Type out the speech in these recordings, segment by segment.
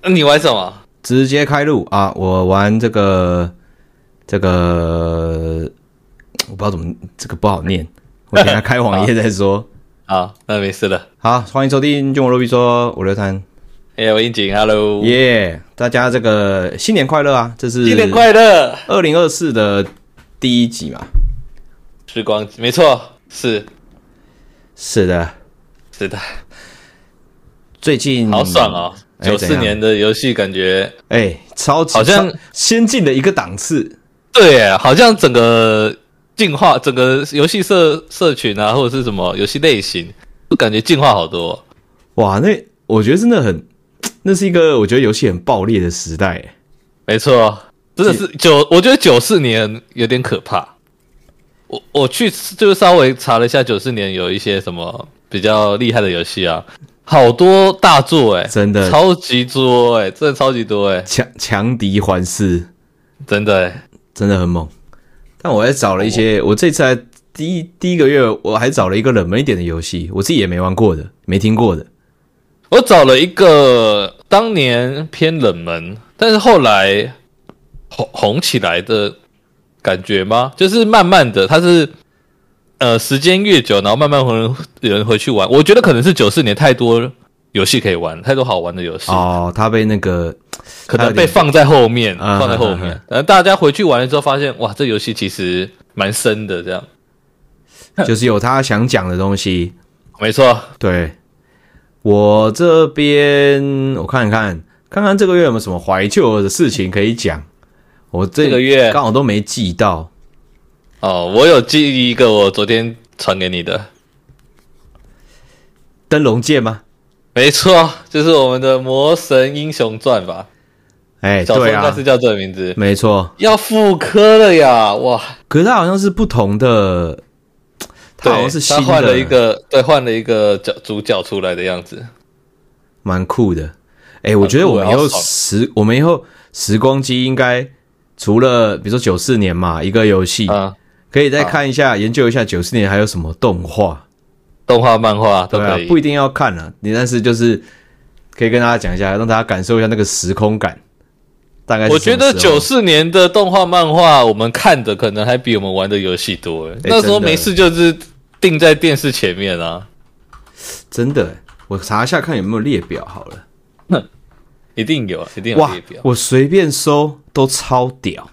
你玩什么？ 直接开录啊！我玩这个，我不知道怎么，这个不好念，我等一下开网页再说。 好，那没事了。 好，欢迎收听君我罗比说，我刘谭。 我应景 ，Hello， 耶！大家这个新年快乐啊！这是新年快乐 ，2024的第一集嘛。 时光，没错，是的。最近好爽哦！94年的游戏感觉， 超级好像先进的一个档次。 对，好像整个进化，整个游戏社群啊，或者是什么游戏类型，都感觉进化好多。 哇，那我觉得真的很，那是一个我觉得游戏很爆裂的时代。 没错，真的是我觉得94年有点可怕。我去就是稍微查了一下94年有一些什么比较厉害的游戏啊，好多大作真的超级多真的超级多强敌环视， 真的真的很猛。但我还找了一些，我这次还第一个月我还找了一个冷门一点的游戏，我自己也没玩过的，没听过的。 我找了一个当年偏冷门，但是后来红起来的感觉吗？就是慢慢的，它是时间越久，然后慢慢有人回去玩。我觉得可能是94年太多游戏可以玩，太多好玩的游戏哦，它被那个可能被放在后面，放在后面。然后大家回去玩了之后，发现哇，这游戏其实蛮深的，这样就是有他想讲的东西。 没错， 对。我这边我看看这个月有没有什么怀旧的事情可以讲。我这个月刚好都没记到。 哦，我有记一个，我昨天传给你的灯笼剑吗？ 没错，就是我们的《魔神英雄传》吧。小说应该是叫这个名字。 没错， 要复刻了呀！哇， 可是它好像是不同的，它好像是新的， 他换了一个主角出来的样子， 蛮酷的。我觉得我们以后时光机应该除了比如说94年嘛，一个游戏，可以再看一下，研究一下94年还有什么动画、 漫画都可以， 不一定要看啊，但是就是可以跟大家讲一下，让大家感受一下那个时空感。大概是我觉得94年的动画漫画，我们看的可能还比我们玩的游戏多。那时候没事就是定在电视前面啊。 真的，我查一下看有没有列表好了。 一定有列表。 我随便搜都超屌，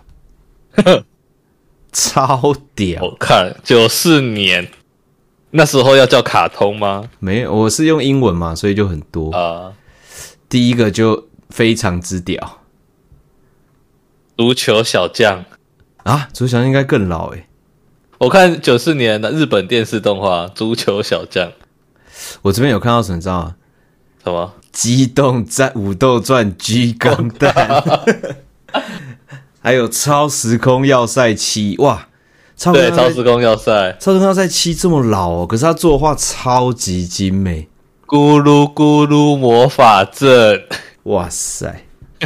超屌。 我看94年那时候要叫卡通吗？ 没有，我是用英文嘛，所以就很多。第一个就非常之屌， 足球小将啊！足球小将应该更老我看94年的日本电视动画《足球小将》， 我这边有看到什么，你知道吗？ 什么？ 机动武斗传 G 钢弹，还有超时空要塞7，哇！超时空要塞7这么老哦，可是它作画超级精美。 咕噜咕噜魔法阵， 哇塞！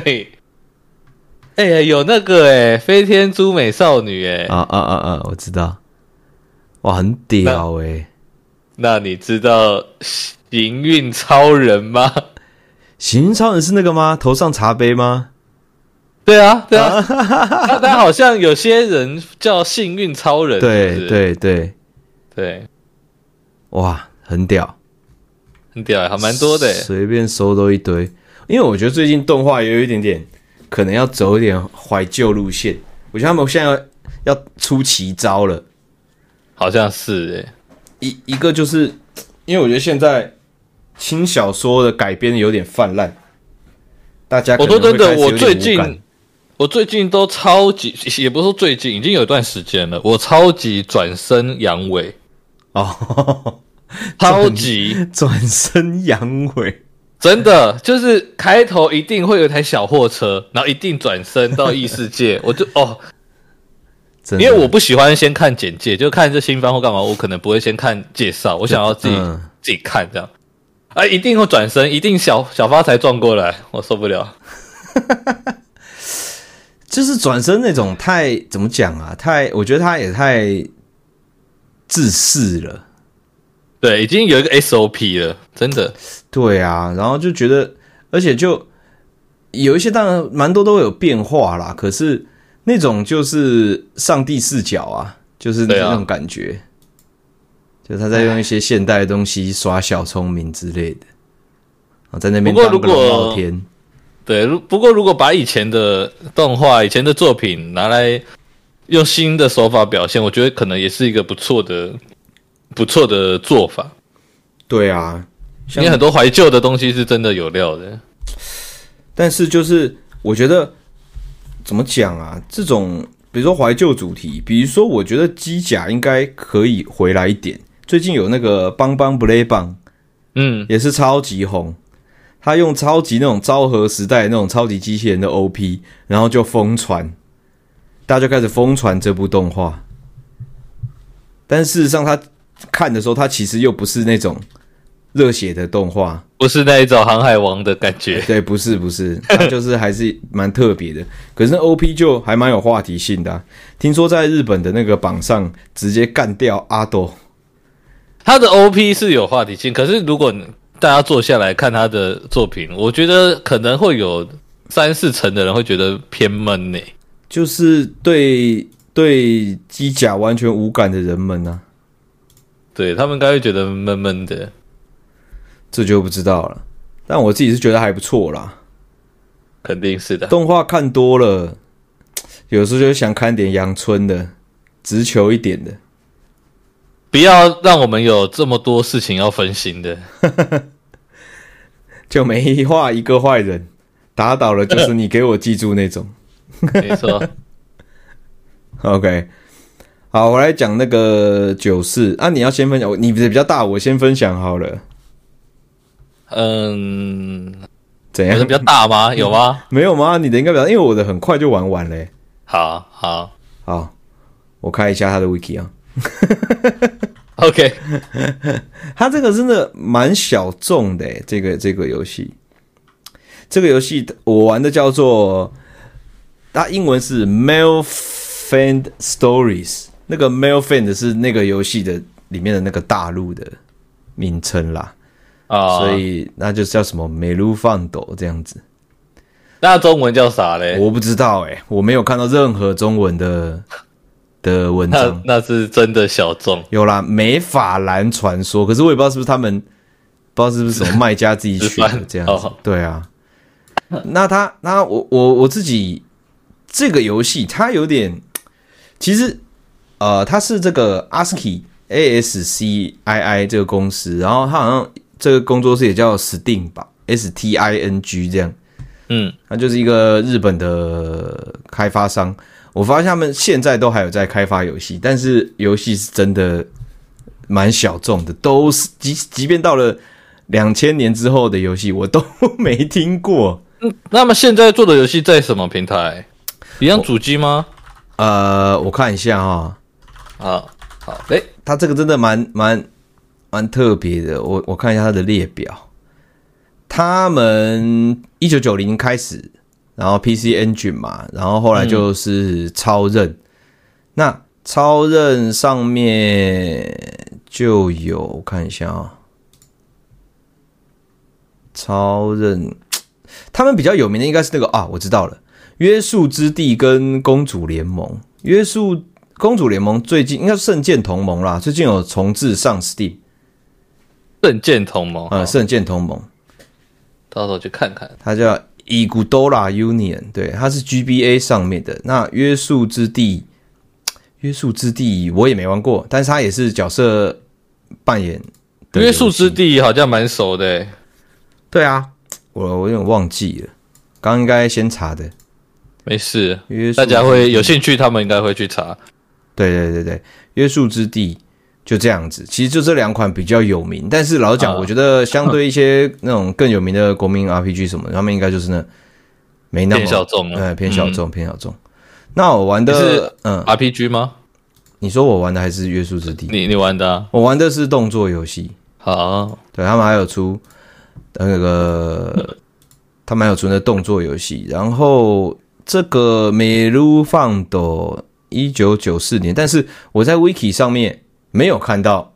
有那个飞天猪美少女我知道，哇，很屌那你知道行运超人吗？ 行运超人是那个吗？头上茶杯吗？ 对啊，他好像有些人叫幸运超人， 对，哇，很屌， 还蛮多的随便搜都一堆。因为我觉得最近动画也有一点点可能要走一点怀旧路线，我觉得他们现在要出奇招了， 好像是一个就是因为我觉得现在轻小说的改编有点泛滥，大家可能会开始有点无感。 我最近都超级，也不是说最近，已经有一段时间了，我超级转身阳痿超级转身阳痿。 真的就是开头一定会有一台小货车，然后一定转身到异世界，我就因为我不喜欢先看简介，就看这新番或干嘛，我可能不会先看介绍，我想要自己看这样。一定会转身，一定小发财撞过来，我受不了。 就是转身那种太怎么讲啊？我觉得他也太自私了。 对，已经有一个 SOP 了，真的。 对啊，然后就觉得，而且就有一些当然蛮多都会有变化啦，可是那种就是上帝视角啊，就是那种感觉，就他在用一些现代的东西耍小聪明之类的，在那边当个龙傲天。 对，不过如果把以前的动画、以前的作品拿来用新的手法表现，我觉得可能也是一个不错的做法。对啊， 因为很多怀旧的东西是真的有料的。 但是就是我觉得怎么讲啊，这种比如说怀旧主题，比如说我觉得机甲应该可以回来一点。最近有那个邦邦布雷邦，也是超级红。他用超级那种昭和时代的那种超级机器人的 OP， 然后就疯传，大家就开始疯传这部动画。但事实上，他看的时候，他其实又不是那种热血的动画， 不是那一种航海王的感觉。 对，不是，他就是还是蛮特别的。可是那 OP 就还蛮有话题性的啊。听说在日本的那个榜上直接干掉阿斗。 他的 OP 是有话题性，可是如果大家坐下来看他的作品，我觉得可能会有3-4成的人会觉得偏闷欸， 就是对机甲完全无感的人们啊， 对他们应该会觉得闷闷的， 这就不知道了。但我自己是觉得还不错啦， 肯定是的。 动画看多了，有时候就想看点阳春的、直球一点的。 不要让我们有这么多事情要分心的。 就每画一个坏人，打倒了就是你给我记住那种。 没错。 OK， 好，我来讲那个94啊，你要先分享，你比较大，我先分享好了。怎样？ 我的比较大吗？有吗？ 没有吗？你的应该比较，因为我的很快就玩完嘞。 好， 我看一下他的 wiki 啊。 OK， 他这个真的蛮小众的这个游戏。这个游戏我玩的叫做，它英文是 Mailfan Stories， 那个 Mailfan 是那个游戏的里面的那个大陆的名称啦。所以那就叫什么美卢放斗这样子。 那中文叫啥嘞？ 我不知道我没有看到任何中文的文章。 那是真的小众。 有啦，美法兰传说，可是我也不知道是不是他们，不知道是不是什么卖家自己取的这样子。对啊，那我自己这个游戏它有点，其实它是这个 ASCII 这个公司，然后它好像这个工作室也叫 Sting 吧 ，STING 这样。它就是一个日本的开发商。我发现他们现在都还有在开发游戏，但是游戏是真的蛮小众的，都是即便到了2000年之后的游戏，我都没听过。 那么现在做的游戏在什么平台？一样主机吗？ 我看一下哈。 好， 它这个真的蛮特别的。我看一下它的列表。他们1990开始，然后 PC Engine 嘛，然后后来就是超任。那超任上面就有，我看一下啊，超任他们比较有名的应该是那个我知道了，约束之地跟公主联盟。公主联盟最近应该是圣剑同盟啦，最近有重置上 Steam。 圣剑同盟， 圣剑同盟。 到时候去看看， 它叫 Iguodala Union， 对，它是 GBA 上面的。那约束之地我也没玩过，但是它也是角色扮演的。 约束之地好像蛮熟的。 对啊，我有点忘记了，刚应该先查的。 没事，大家会有兴趣，他们应该会去查。 对，约束之地。就这样子，其实就这2款比较有名，但是老实讲，我觉得相对一些那种更有名的国民 RPG 什么的，他们应该就是没那么偏小众了， 偏小众。那我玩的是RPG 吗？ 你说我玩的还是约束之地？ 你玩的啊？ 我玩的是动作游戏。 好， 对，他们还有出那个，他们还有出那动作游戏，然后这个美卢放斗1994年，但是我在 Wiki 上面。没有看到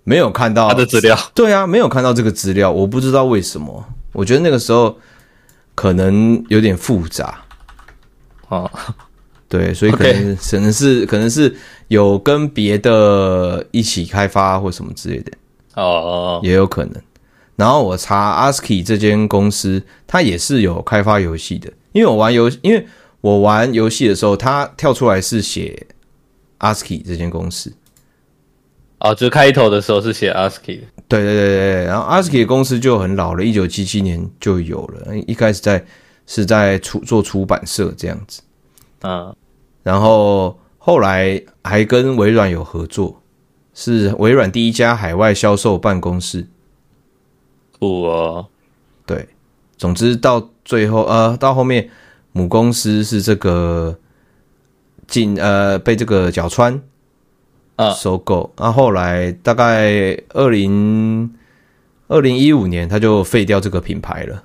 他的资料。 对啊，没有看到这个资料，我不知道为什么。我觉得那个时候可能有点复杂。 哦， 对，所以可能是有跟别的一起开发或什么之类的。 哦， 也有可能。然后我查 ASCII 这间公司，它也是有开发游戏的。因为我玩游戏的时候，它跳出来是写 ASCII 这间公司。 哦，就开头的时候是写 ASCII 的。 对。然后 ASCII 的公司就很老了，1977年就有了。一开始是在做出版社这样子。然后后来还跟微软有合作，是微软第一家海外销售办公室。 酷哦。 对，总之到最后到后面母公司是这个被这个角川收购，后来大概2015年他就废掉这个品牌了。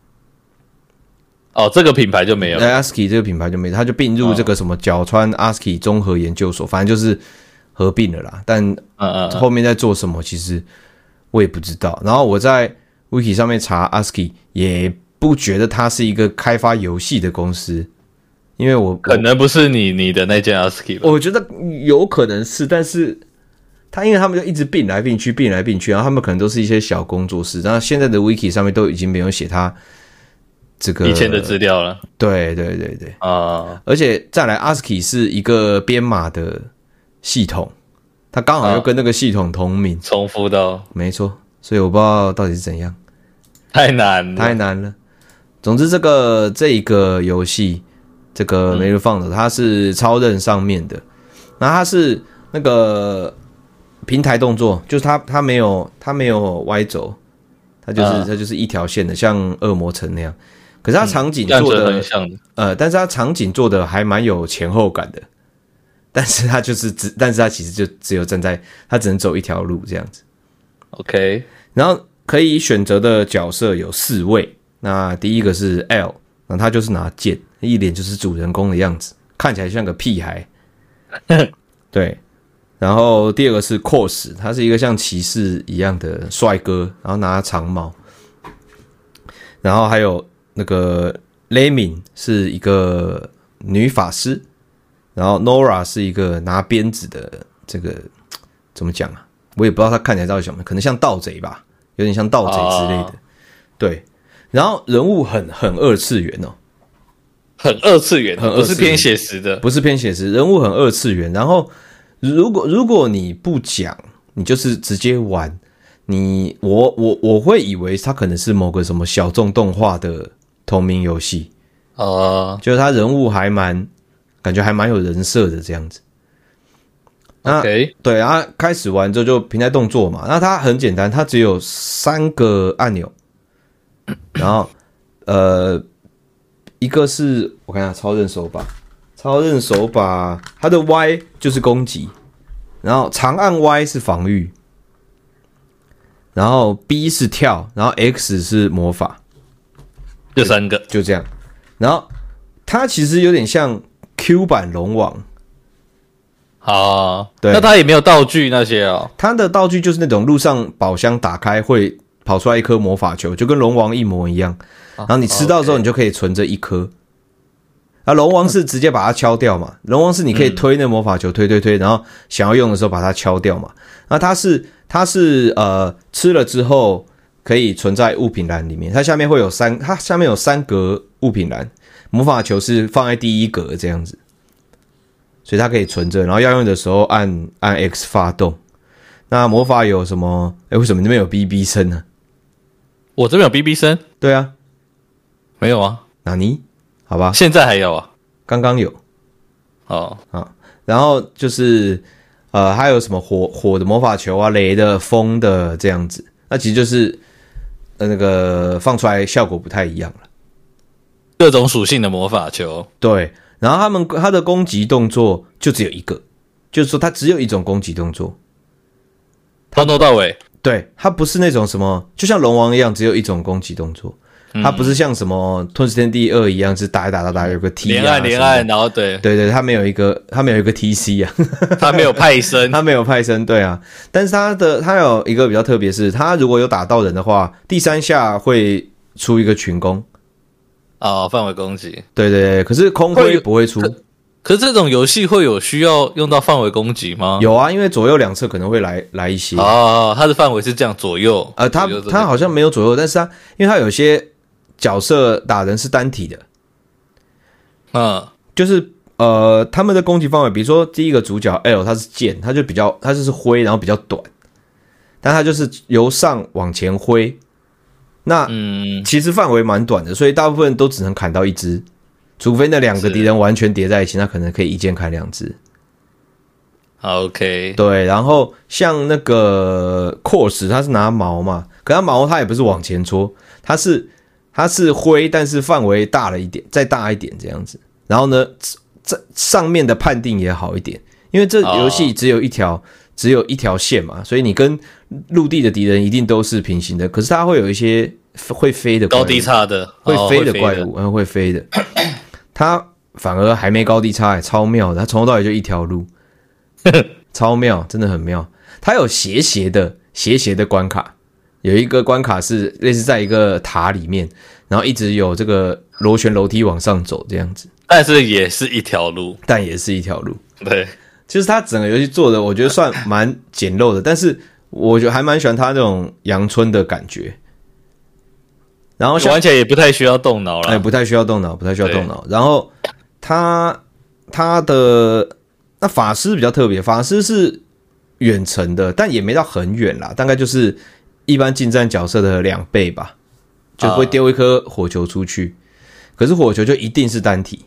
哦，这个品牌就没有 ASCII 这个品牌就没有，他就并入这个什么角川 ASCII 综合研究所，反正就是合并了啦。但后面在做什么，其实我也不知道。然后我在 Wiki 上面查 ASCII， 也不觉得它是一个开发游戏的公司，因为我可能不是你的那间 ASCII 吧。 我觉得有可能是，但是因为他们就一直并来并去，然后他们可能都是一些小工作室。然后现在的 Wiki 上面都已经没有写他这个以前的资料了。 对而且再来 ASCII 是一个编码的系统，它刚好又跟那个系统同名， 重复到， 没错。所以我不知道到底是怎样， 太难了。总之这一个游戏，这个 Medal of Honor 它是超任上面的，那它是那个平台动作，就是它没有歪轴，它就是一条线的，像恶魔城那样。可是它场景做的很像的， 但是它场景做的还蛮有前后感的。但是它其实就只有它只能走一条路这样子。 OK， 然后可以选择的角色有4位。那第一个是 L， 那他就是拿剑，一脸就是主人公的样子，看起来像个屁孩。对。然后第二个是 Cos， 他是一个像骑士一样的帅哥，然后拿长矛。然后还有那个 Laymin 是一个女法师，然后 Nora 是一个拿鞭子的，这个怎么讲啊？我也不知道他看起来到底什么，可能像盗贼吧，有点像盗贼之类的。对，然后人物很二次元哦， 很二次元，不是偏写实的， 不是偏写实，人物很二次元。然后如果你不讲，你就是直接玩，我会以为它可能是某个什么小众动画的同名游戏就是他人物感觉还蛮有人设的这样子。 OK， 对啊，开始玩之后就平台动作嘛，那它很简单，它只有3个按钮，然后一个是我看一下超任手把，它的 Y 就是攻击，然后长按 Y 是防御，然后 B 是跳，然后 X 是魔法， 就3个， 就这样。然后它其实有点像 Q 版龙王。 对，那它也没有道具那些哦。 它的道具就是那种路上宝箱打开会跑出来一颗魔法球，就跟龙王一模一样。然后你吃到之后，你就可以存着1颗。龙王是直接把它敲掉嘛？龙王是你可以推那魔法球，推，然后想要用的时候把它敲掉嘛？那它是吃了之后可以存在物品栏里面，它下面有3格物品栏，魔法球是放在第1格这样子。所以它可以存着，然后要用的时候按 X 发动。那魔法有什么？为什么你那边有 BB 声呢？ 我这边有 BB 声？ 对啊， 没有啊。 哪尼？好吧， 现在还有啊？ 刚刚有。然后就是还有什么火的魔法球啊，雷的、风的这样子。那其实就是那个放出来效果不太一样了。 各种属性的魔法球。 对。然后他的攻击动作就只有一个，就是说他只有一种攻击动作， 从头到尾。 对，他不是那种什么，就像龙王一样，只有一种攻击动作。他不是像什么吞食天地2一样，是打有个 T 连按，然后对， 他没有一个 TC 啊， 他没有派生， 他没有派生，对啊。但是他有一个比较特别是，他如果有打到人的话，第3下会出一个群攻。 哦，范围攻击。 对对对，可是空挥不会出。 可是这种游戏会有需要用到范围攻击吗？ 有啊，因为左右两侧可能会来一些。 哦，它的范围是这样左右。 它好像没有左右，但是因为它有些角色打人是单体的。就是他们的攻击范围，比如说第一个主角 L， 他是剑，他就是挥，然后比较短，但他就是由上往前挥。那其实范围蛮短的，所以大部分都只能砍到一只。除非那两个敌人完全叠在一起，那可能可以一剑砍两只。 OK， 对，然后像那个阔时，他是拿矛嘛，可他矛他也不是往前戳，他是挥，但是范围大了一点，再大一点这样子。然后呢，这上面的判定也好一点，因为这游戏只有一条线嘛，所以你跟陆地的敌人一定都是平行的。可是它会有一些会飞的怪物， 高低差的， 会飞的怪物，会飞的。它反而还没高低差，超妙的。它从头到尾就一条路，超妙，真的很妙。它有斜斜的关卡，有一个关卡是类似在一个塔里面，然后一直有这个螺旋楼梯往上走这样子。 但是也是一条路， 对，就是它整个游戏做的，我觉得算蛮简陋的，但是我觉得还蛮喜欢它这种阳春的感觉。然后完全也不太需要动脑了， 不太需要动脑。然后他的那法师比较特别，法师是远程的，但也没到很远啦，大概就是一般近战角色的2倍吧，就会丢一颗火球出去。可是火球就一定是单体。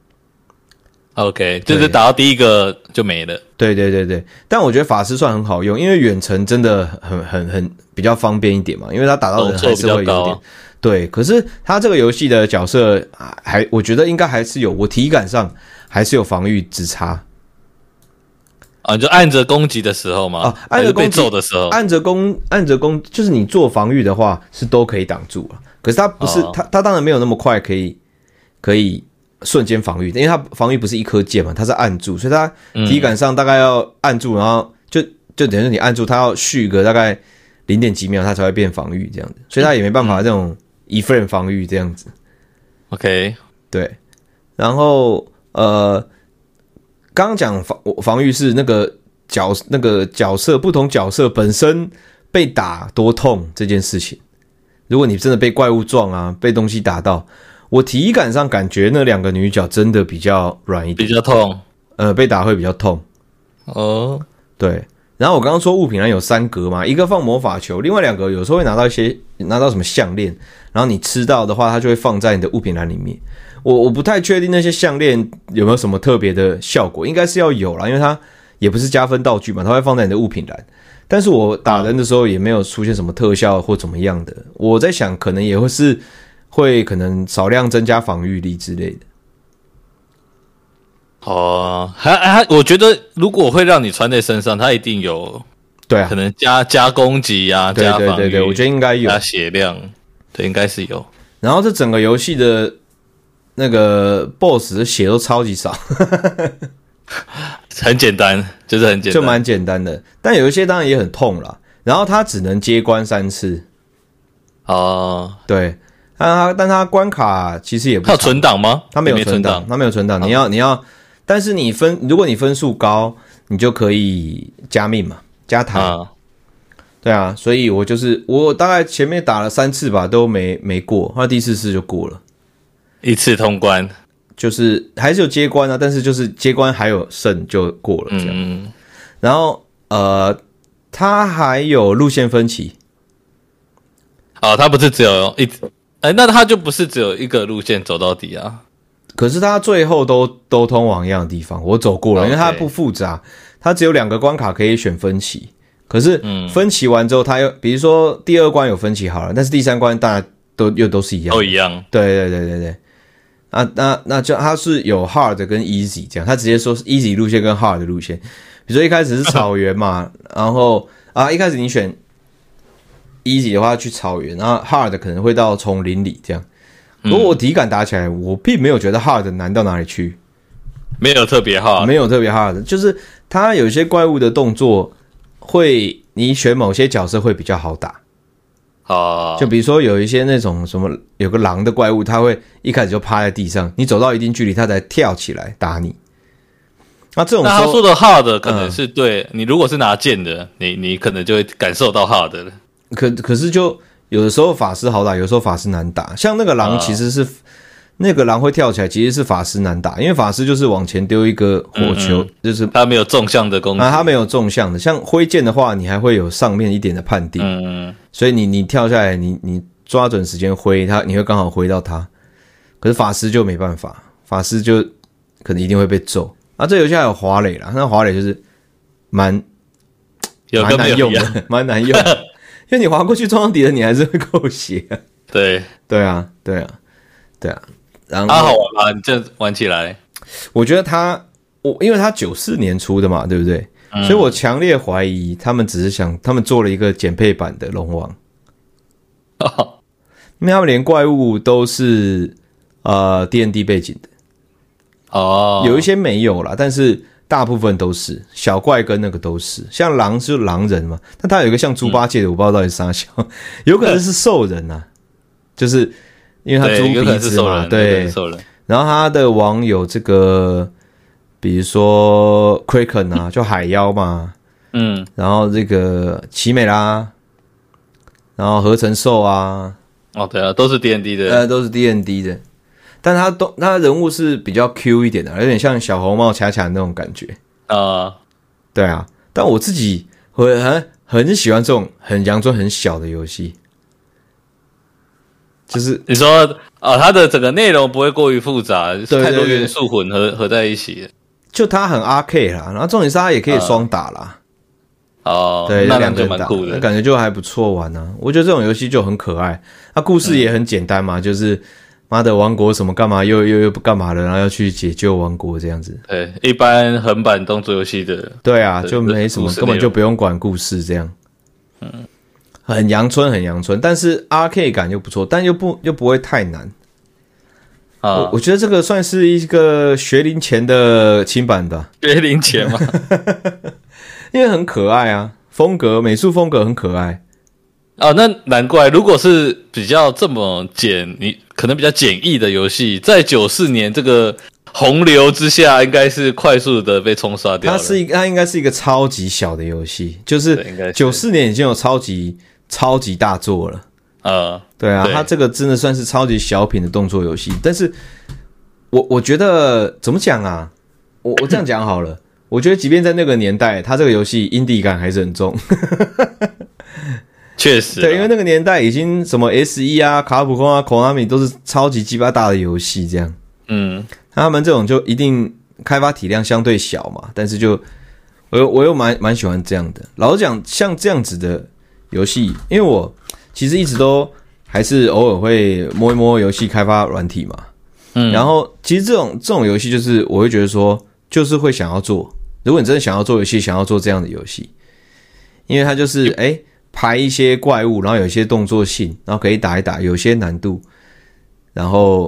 OK， 就是打到第一个就没了。 对，但我觉得法师算很好用，因为远程真的很比较方便一点嘛，因为他打到人还是会有点。对，可是他这个游戏的角色我觉得应该还是有，我体感上还是有防御之差。 你就按着攻击的时候吗？按着被揍的时候， 按着攻，就是你做防御的话是都可以挡住了。可是他不是，他当然没有那么快可以瞬间防御，因为他防御不是一颗键嘛，他是按住，所以他体感上大概要按住，然后就等于说你按住，他要续个大概0.几秒，他才会变防御这样子，所以他也没办法这种一份防御这样子。 OK， 对，然后刚刚讲防御是那个角色不同角色本身被打多痛这件事情。如果你真的被怪物撞啊，被东西打到，我体感上感觉那2个女角真的比较软一点， 比较痛， 被打会比较痛。对。然后我刚刚说物品栏有3格嘛，一个放魔法球，另外2个有时候会拿到什么项链，然后你吃到的话，它就会放在你的物品栏里面。我不太确定那些项链有没有什么特别的效果，应该是要有啦，因为它也不是加分道具嘛，它会放在你的物品栏。但是我打人的时候也没有出现什么特效或怎么样的，我在想可能也会可能少量增加防御力之类的。 我觉得如果会让你穿在身上，它一定有， 对啊， 可能加攻击啊，加防御， 对，我觉得应该有， 加血量，对，应该是有。 然后这整个游戏的那个 BOSS 的血都超级少， 很简单，就是很简单， 就蛮简单的。但有一些当然也很痛啦。然后它只能接关3次。对，但它关卡其实也不。 它有存档吗？ 它没有存档，它没有存档。你要，但是如果你分数高，你就可以加命嘛，加台。对啊，所以我大概前面打了3次吧，都没过，后来第4次就过了， 一次通关， 就是还是有接关啊，但是就是接关还有剩就过了这样。然后它还有路线分歧。 它不是只有那它就不是只有一个路线走到底啊。 可是它最后都通往一样的地方，我走过了，因为它不复杂，它只有2个关卡可以选分歧。可是分歧完之后，它又比如说第2关有分歧好了，但是第3关当然都是一样的， 都一样。 对。那就它是有 hard 跟 easy 这样，它直接说是 easy 路线跟 hard 路线。比如说一开始是草原嘛，然后一开始你选 easy 的话去草原，然后 hard 可能会到丛林里这样。如果我体感打起来，我并没有觉得 hard 难到哪里去， 没有特别 hard， 就是它有些怪物的动作你选某些角色会比较好打， 就比如说有一些那种什么有个狼的怪物，它会一开始就趴在地上，你走到一定距离它才跳起来打你。那这种时候， 那他说的 hard 可能是对、你如果是拿剑的，你可能就会感受到 hard 了。 可是就有的时候法师好打，有的时候法师难打。像那个狼其实是、那个狼会跳起来，其实是法师难打，因为法师就是往前丢一个火球，就是他没有纵向的攻击， 他没有纵向的。像挥剑的话，你还会有上面一点的判定，所以你跳下来，你抓准时间挥它，你会刚好挥到它。可是法师就没办法，法师就可能一定会被揍。这游戏还有滑垒啦，那滑垒就是蛮难用的，蛮难用的，因为你滑过去撞到敌人，你还是会扣血。对啊。然后好玩吗？你这样玩起来， 我觉得因为他94年出的嘛，对不对？所以我强烈怀疑他们只是他们做了一个减配版的龙王，因为他们连怪物都是D&D 背景的。有一些没有啦，但是大部分都是小怪跟那个都是，像狼是狼人嘛，但他有一个像猪八戒的，我不知道到底是啥小，有可能是兽人啊，就是因为他猪鼻子嘛，对，然后他的王有这个，比如说 Kraken 啊，就海妖嘛，然后这个奇美拉，然后合成兽啊， 对啊，都是 D&D 的， 都是 D&D 的。但他人物是比较 Q 一点的，有点像小红帽恰恰那种感觉对啊。但我自己很喜欢这种很阳春很小的游戏，就是你说它的整个内容不会过于复杂，太多元素混合在一起， 就它很 arcade 啦，然后重点是它也可以双打啦。对， 那就蛮酷的， 感觉就还不错玩啊。我觉得这种游戏就很可爱，它故事也很简单嘛，就是妈的王国什么干嘛又不干嘛了，然后要去解救王国这样子。 对，一般横版动作游戏的， 对啊，就没什么，根本就不用管故事这样。很阳春，但是 arcade 感又不错，但又不会太难。我觉得这个算是一个学龄前的轻版吧。 学龄前嘛， 因为很可爱啊，美术风格很可爱。 那难怪，如果是比较这么你可能比较简易的游戏，在94年这个洪流之下，应该是快速的被冲刷掉了。 它应该是一个超级小的游戏，就是94年已经有超级大作了。对啊，它这个真的算是超级小品的动作游戏。但是我觉得怎么讲啊？我这样讲好了，我觉得即便在那个年代，它这个游戏indie感还是很重。 确实， 对，因为那个年代已经什么 SE 啊、卡普空啊、Konami 都是超级鸡巴大的游戏，这样。他们这种就一定开发体量相对小嘛，但是我又蛮喜欢这样的。老实讲，像这样子的游戏，因为我其实一直都还是偶尔会摸一摸游戏开发软体嘛。然后其实这种游戏就是我会觉得说，就是会想要做。如果你真的想要做游戏，想要做这样的游戏，因为它就是排一些怪物，然后有一些动作性，然后可以打一打，有些难度，然后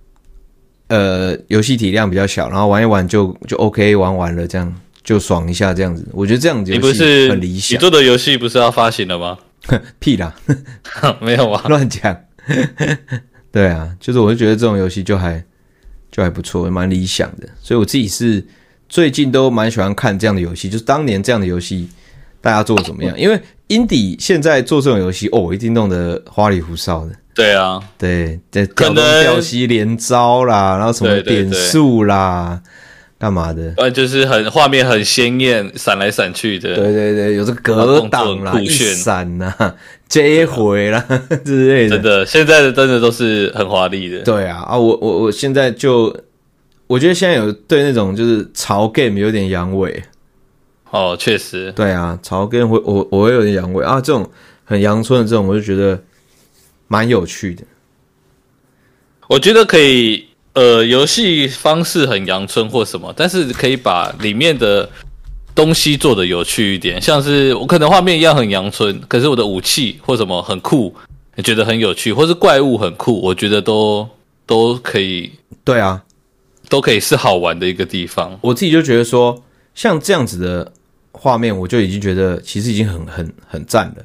游戏体量比较小，然后玩一玩就 OK， 玩完了这样就爽一下这样子。我觉得这样子游戏很理想。 你做的游戏不是要发行了吗？ 屁啦， 没有啊， 乱讲。对啊，就是我就觉得这种游戏就还不错，蛮理想的。所以我自己是最近都蛮喜欢看这样的游戏，就是当年这样的游戏大家做的怎么样？因为indie现在做这种游戏，一定弄得花里胡哨的。 对啊， 对，调东调西连招啦，然后什么点数啦，干嘛的？ 就是画面很鲜艳，闪来闪去的。 对，有这个格挡啦，一闪啦，接回啦之类的。 真的，现在的真的都是很华丽的。 对啊，我现在我觉得现在有对那种就是潮 game 有点阳痿。 确实。 对啊，潮 game 我会有点阳痿啊，这种很阳春的这种，我就觉得蛮有趣的。 我觉得可以，游戏方式很阳春或什么，但是可以把里面的东西做得有趣一点，像是我可能画面一样很阳春，可是我的武器或什么很酷，你觉得很有趣，或是怪物很酷，我觉得都可以。 对啊， 都可以是好玩的一个地方。 我自己就觉得说，像这样子的画面，我就已经觉得其实已经很赞了。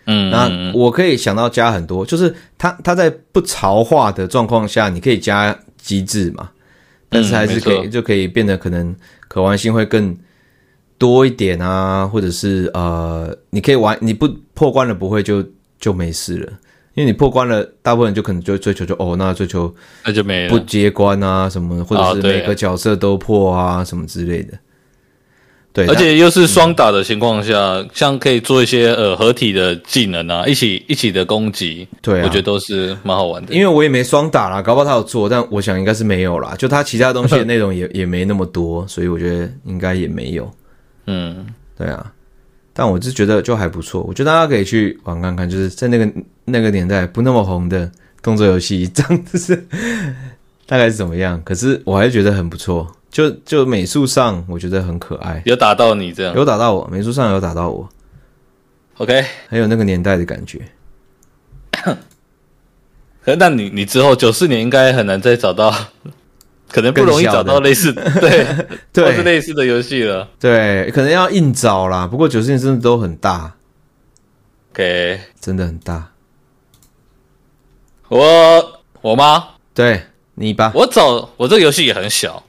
那我可以想到加很多，就是它在不潮化的状况下，你可以加机制嘛，但是还是就可以变得可能可玩性会更多一点啊，或者是你可以玩，你不破关了不会就没事了。因为你破关了，大部分人就可能就追求那追求那就没了， 不接关啊什么，或者是每个角色都破啊什么之类的。对， 而且又是双打的情况下，像可以做一些合体的技能啊，一起的攻击， 对啊， 我觉得都是蛮好玩的。 因为我也没双打啦，搞不好他有做，但我想应该是没有啦。就他其他东西的内容也没那么多，所以我觉得应该也没有。对啊。但我是觉得就还不错，我觉得大家可以去玩看看，就是在那个年代不那么红的动作游戏，这样子大概是怎么样？可是我还是觉得很不错，就美术上我觉得很可爱， 有打到你这样， 有打到我，美术上有打到我 ，OK， 很有那个年代的感觉。 那你之后94年应该很难再找到。可能不容易找到类似对或是类似的游戏了， 对，可能要硬找啦。不过90年真的都很大 ，OK， 真的很大。 我吗？ 对，你吧。 我这个游戏也很小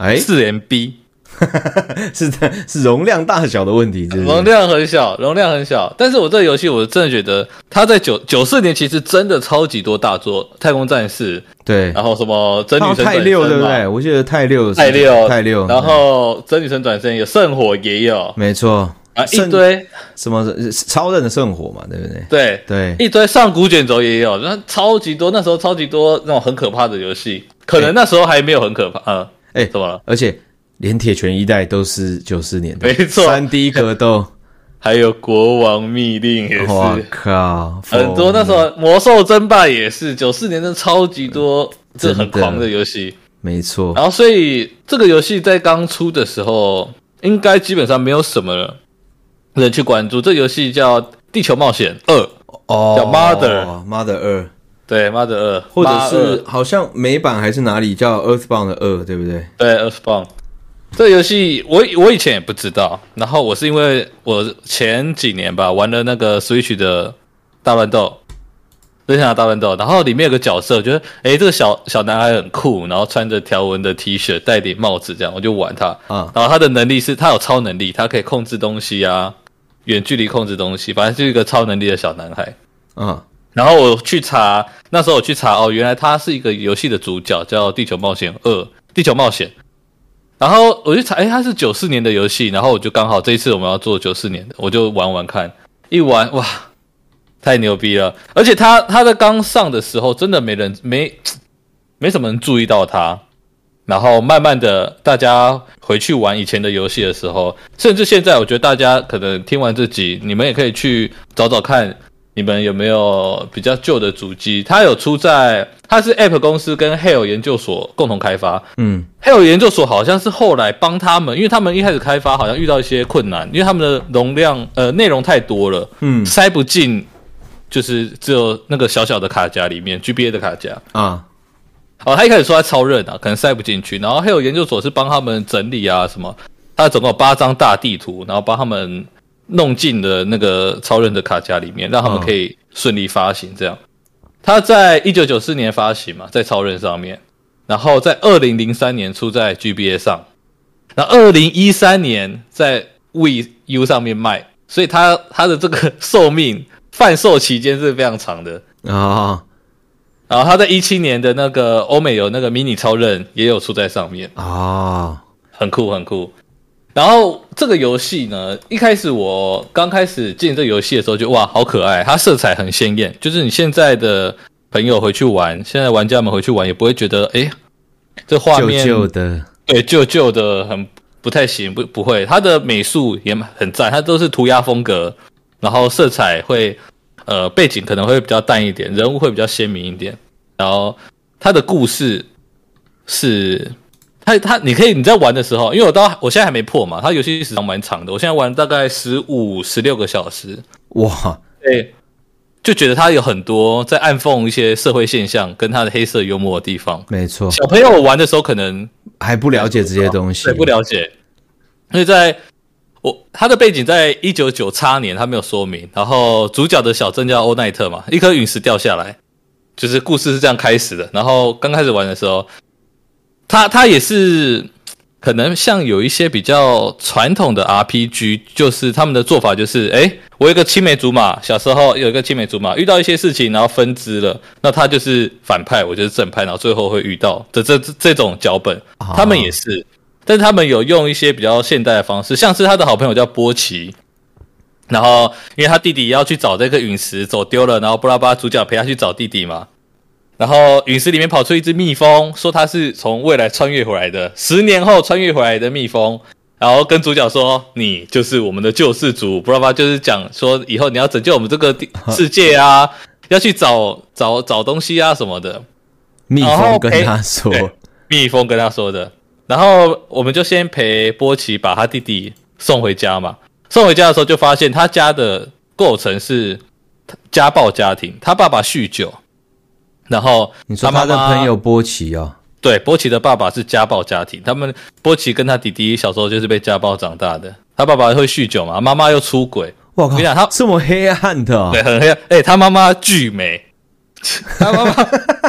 ，4MB， 是容量大小的问题，是不是？ 容量很小。但是我这个游戏，我真的觉得它在94年其实真的超级多大作，太空战士， 对， 然后什么真女神转身， 太六对不对？我记得太六， 然后真女神转身有圣火也有， 没错啊，一堆什么超人的圣火嘛，对不对？对， 一堆上古卷轴也有，那超级多，那时候超级多那种很可怕的游戏，可能那时候还没有很可怕啊，怎么了？ 而且。连铁拳一代都是94年的， 没错 ，3D 格斗， 还有国王密令也是， 我靠， 很多那时候魔兽争霸也是94年的超级多，这很狂的游戏， 没错。 然后所以这个游戏在刚出的时候，应该基本上没有什么人去关注。这游戏叫《地球冒险2》，叫 Mother 2。 对 ，Mother 2， 或者是好像美版还是哪里叫 Earthbound 2，对不对？ 对 ，Earthbound。这个游戏我以前也不知道，然后我是因为我前几年吧玩了那个 Switch 的大乱斗，任天堂大乱斗，然后里面有个角色，觉得这个小男孩很酷，然后穿着条纹的 T 恤，戴顶帽子这样，我就玩他。然后他的能力是他有超能力，他可以控制东西啊，远距离控制东西，反正就是一个超能力的小男孩。然后我去查，那时候我去查原来他是一个游戏的主角，叫《地球冒险2》，地球冒险。然后我就查，它是94年的游戏，然后我就刚好这一次我们要做94年的，我就玩看，一玩哇，太牛逼了！而且它在刚上的时候，真的没什么人注意到它，然后慢慢的大家回去玩以前的游戏的时候，甚至现在我觉得大家可能听完这集，你们也可以去找找看。你们有没有比较旧的主机？它有出在，它是 App 公司跟 Hale 研究所共同开发。Hale 研究所好像是后来帮他们，因为他们一开始开发好像遇到一些困难，因为他们的容量内容太多了，塞不进，就是只有那个小小的卡夹里面 GBA 的卡夹啊。他一开始说他超任啊，可能塞不进去，然后 Hale 研究所是帮他们整理啊什么，他总共有8张大地图，然后帮他们弄进了那个超人的卡夹里面，让他们可以顺利发行。这样，他在1994年发行嘛，在超人上面，然后在2003年出在 GBA 上，然后2013年在 Wii U 上面卖，所以他的这个寿命贩售期间是非常长的啊。然后他在17年的那个欧美有那个迷你超人也有出在上面啊，很酷很酷。然后这个游戏呢，一开始我刚开始进这个游戏的时候就哇好可爱，它色彩很鲜艳，就是你现在的朋友回去玩，现在玩家们回去玩也不会觉得这画面旧的， 对旧的很不太行，不会，它的美术也很赞，它都是涂鸦风格，然后色彩会背景可能会比较淡一点，人物会比较鲜明一点，然后它的故事是。你可以你在玩的时候，因为我现在还没破嘛，它游戏时长蛮长的，我现在玩大概16个小时，哇，对，就觉得它有很多在暗讽一些社会现象跟它的黑色幽默的地方。 没错， 小朋友玩的时候可能还不了解这些东西， 对，不了解，所以在他的背景在1998年，他没有说明。然后主角的小镇叫欧奈特嘛，一颗陨石掉下来，就是故事是这样开始的。然后刚开始玩的时候，他也是可能像有一些比较传统的 RPG， 就是他们的做法就是，我有一个青梅竹马，小时候有一个青梅竹马，遇到一些事情，然后分支了，那他就是反派，我就是正派，然后最后会遇到的这种脚本，他们也是。但是他们有用一些比较现代的方式，像是他的好朋友叫波奇，然后因为他弟弟要去找这个陨石走丢了，然后布拉巴主角陪他去找弟弟嘛，然后陨石里面跑出一只蜜蜂，说他是从未来穿越回来的，10年后穿越回来的蜜蜂，然后跟主角说你就是我们的救世主，布拉巴就是讲说以后你要拯救我们这个世界啊，要去找东西啊什么的。 蜜蜂跟他说， 蜜蜂跟他说的。然后我们就先陪波奇把他弟弟送回家嘛。送回家的时候就发现他家的构成是家暴家庭，他爸爸酗酒，然后你说他的朋友波奇哦， 对，波奇的爸爸是家暴家庭，波奇跟他弟弟小时候就是被家暴长大的，他爸爸会酗酒嘛，妈妈又出轨。 我靠，他这么黑暗的对，很黑暗。他妈妈巨美，他妈妈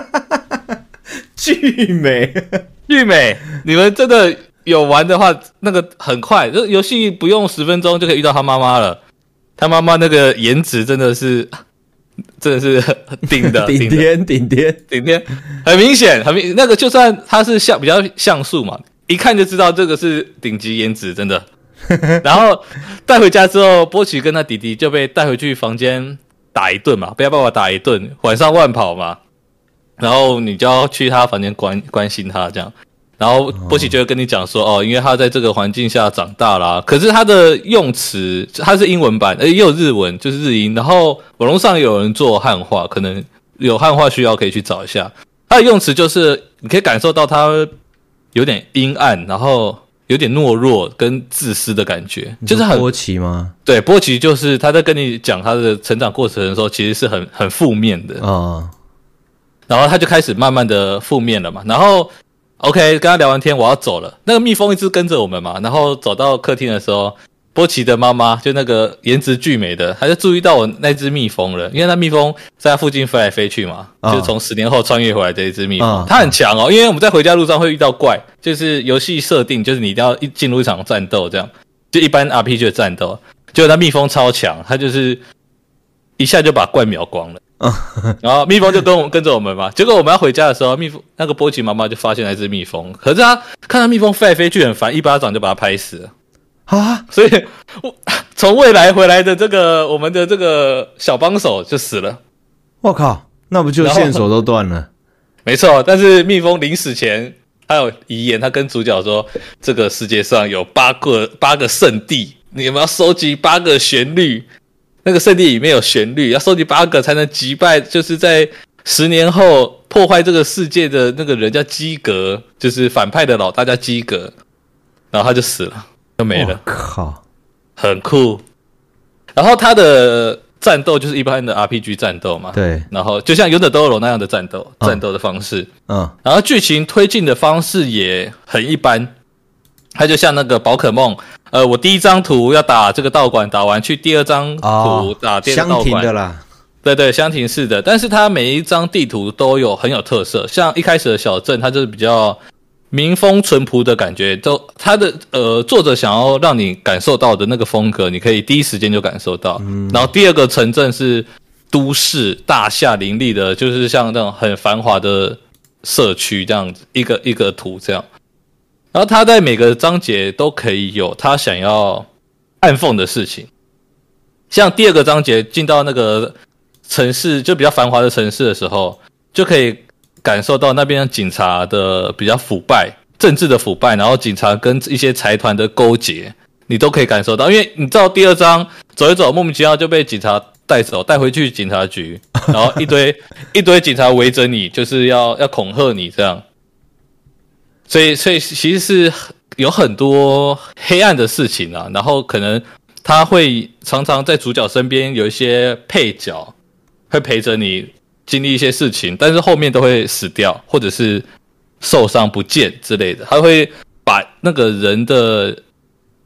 巨美。 巨美，你们真的有玩的话，那个很快，这游戏不用10分钟就可以遇到他妈妈了。他妈妈那个颜值真的是顶天，很明显，那个就算他是比较像素嘛，一看就知道这个是顶级颜值，真的。然后带回家之后，波奇跟他弟弟就被带回去房间打一顿嘛，被他爸爸打一顿，晚上乱跑嘛。然后你就要去他房间关心他这样，然后波奇就会跟你讲说，因为他在这个环境下长大啦，可是他的用词他是英文版，也有日文，就是日音，然后网络上有人做汉化，可能有汉化需要可以去找一下。他的用词就是你可以感受到他有点阴暗，然后有点懦弱跟自私的感觉，就是很波奇吗？对， 波奇就是他在跟你讲他的成长过程的时候，其实是很负面的然后他就开始慢慢的负面了嘛，然后 OK 跟他聊完天我要走了，那个蜜蜂一直跟着我们嘛，然后走到客厅的时候，波奇的妈妈就那个颜值巨美的，她就注意到我那只蜜蜂了，因为那蜜蜂在他附近飞来飞去嘛，就从10年后穿越回来的一只蜜蜂，它很强因为我们在回家路上会遇到怪，就是游戏设定就是你一定要进入一场战斗这样，就一般 RPG 的战斗，结果那蜜蜂超强，它就是一下就把怪秒光了。然后蜜蜂就跟着我们嘛，结果我们要回家的时候，那个波奇妈妈就发现那只蜜蜂，可是她看到蜜蜂飞来飞去很烦，一巴掌就把它拍死了啊！所以从未来回来的我们的这个小帮手就死了。 我靠，那不就线索都断了？ 没错，但是蜜蜂临死前他有遗言，他跟主角说，这个世界上有八个圣地，你们要收集8个旋律。那个圣地里面有旋律，要收集8个才能击败，就是在10年后破坏这个世界的那个人叫基格，就是反派的老大叫基格，然后他就死了，就没了。 靠， 很酷。然后他的战斗就是一般的 RPG 战斗嘛， 对， 然后就像勇者斗恶龙那样的战斗的方式，然后剧情推进的方式也很一般，它就像那个宝可梦。我第一张图要打这个道馆，打完去第2张图打第二道馆， 相停的啦。 对，相停式的，但是它每一张地图都有很有特色。像一开始的小镇，它就是比较民风淳朴的感觉，它的作者想要让你感受到的那个风格，你可以第一时间就感受到。然后第2个城镇是都市大厦林立的，就是像那种很繁华的社区这样子，一个图这样。然后他在每个章节都可以有他想要暗讽的事情，像第2个章节进到那个城市就比较繁华的城市的时候，就可以感受到那边警察的比较腐败，政治的腐败，然后警察跟一些财团的勾结，你都可以感受到。因为你到第2章走一走，莫名其妙就被警察带回去警察局，然后一堆警察围着你，就是要恐吓你这样。所以其实是有很多黑暗的事情啊，然后可能他会常常在主角身边有一些配角会陪着你经历一些事情，但是后面都会死掉或者是受伤不见之类的，他会把那个人的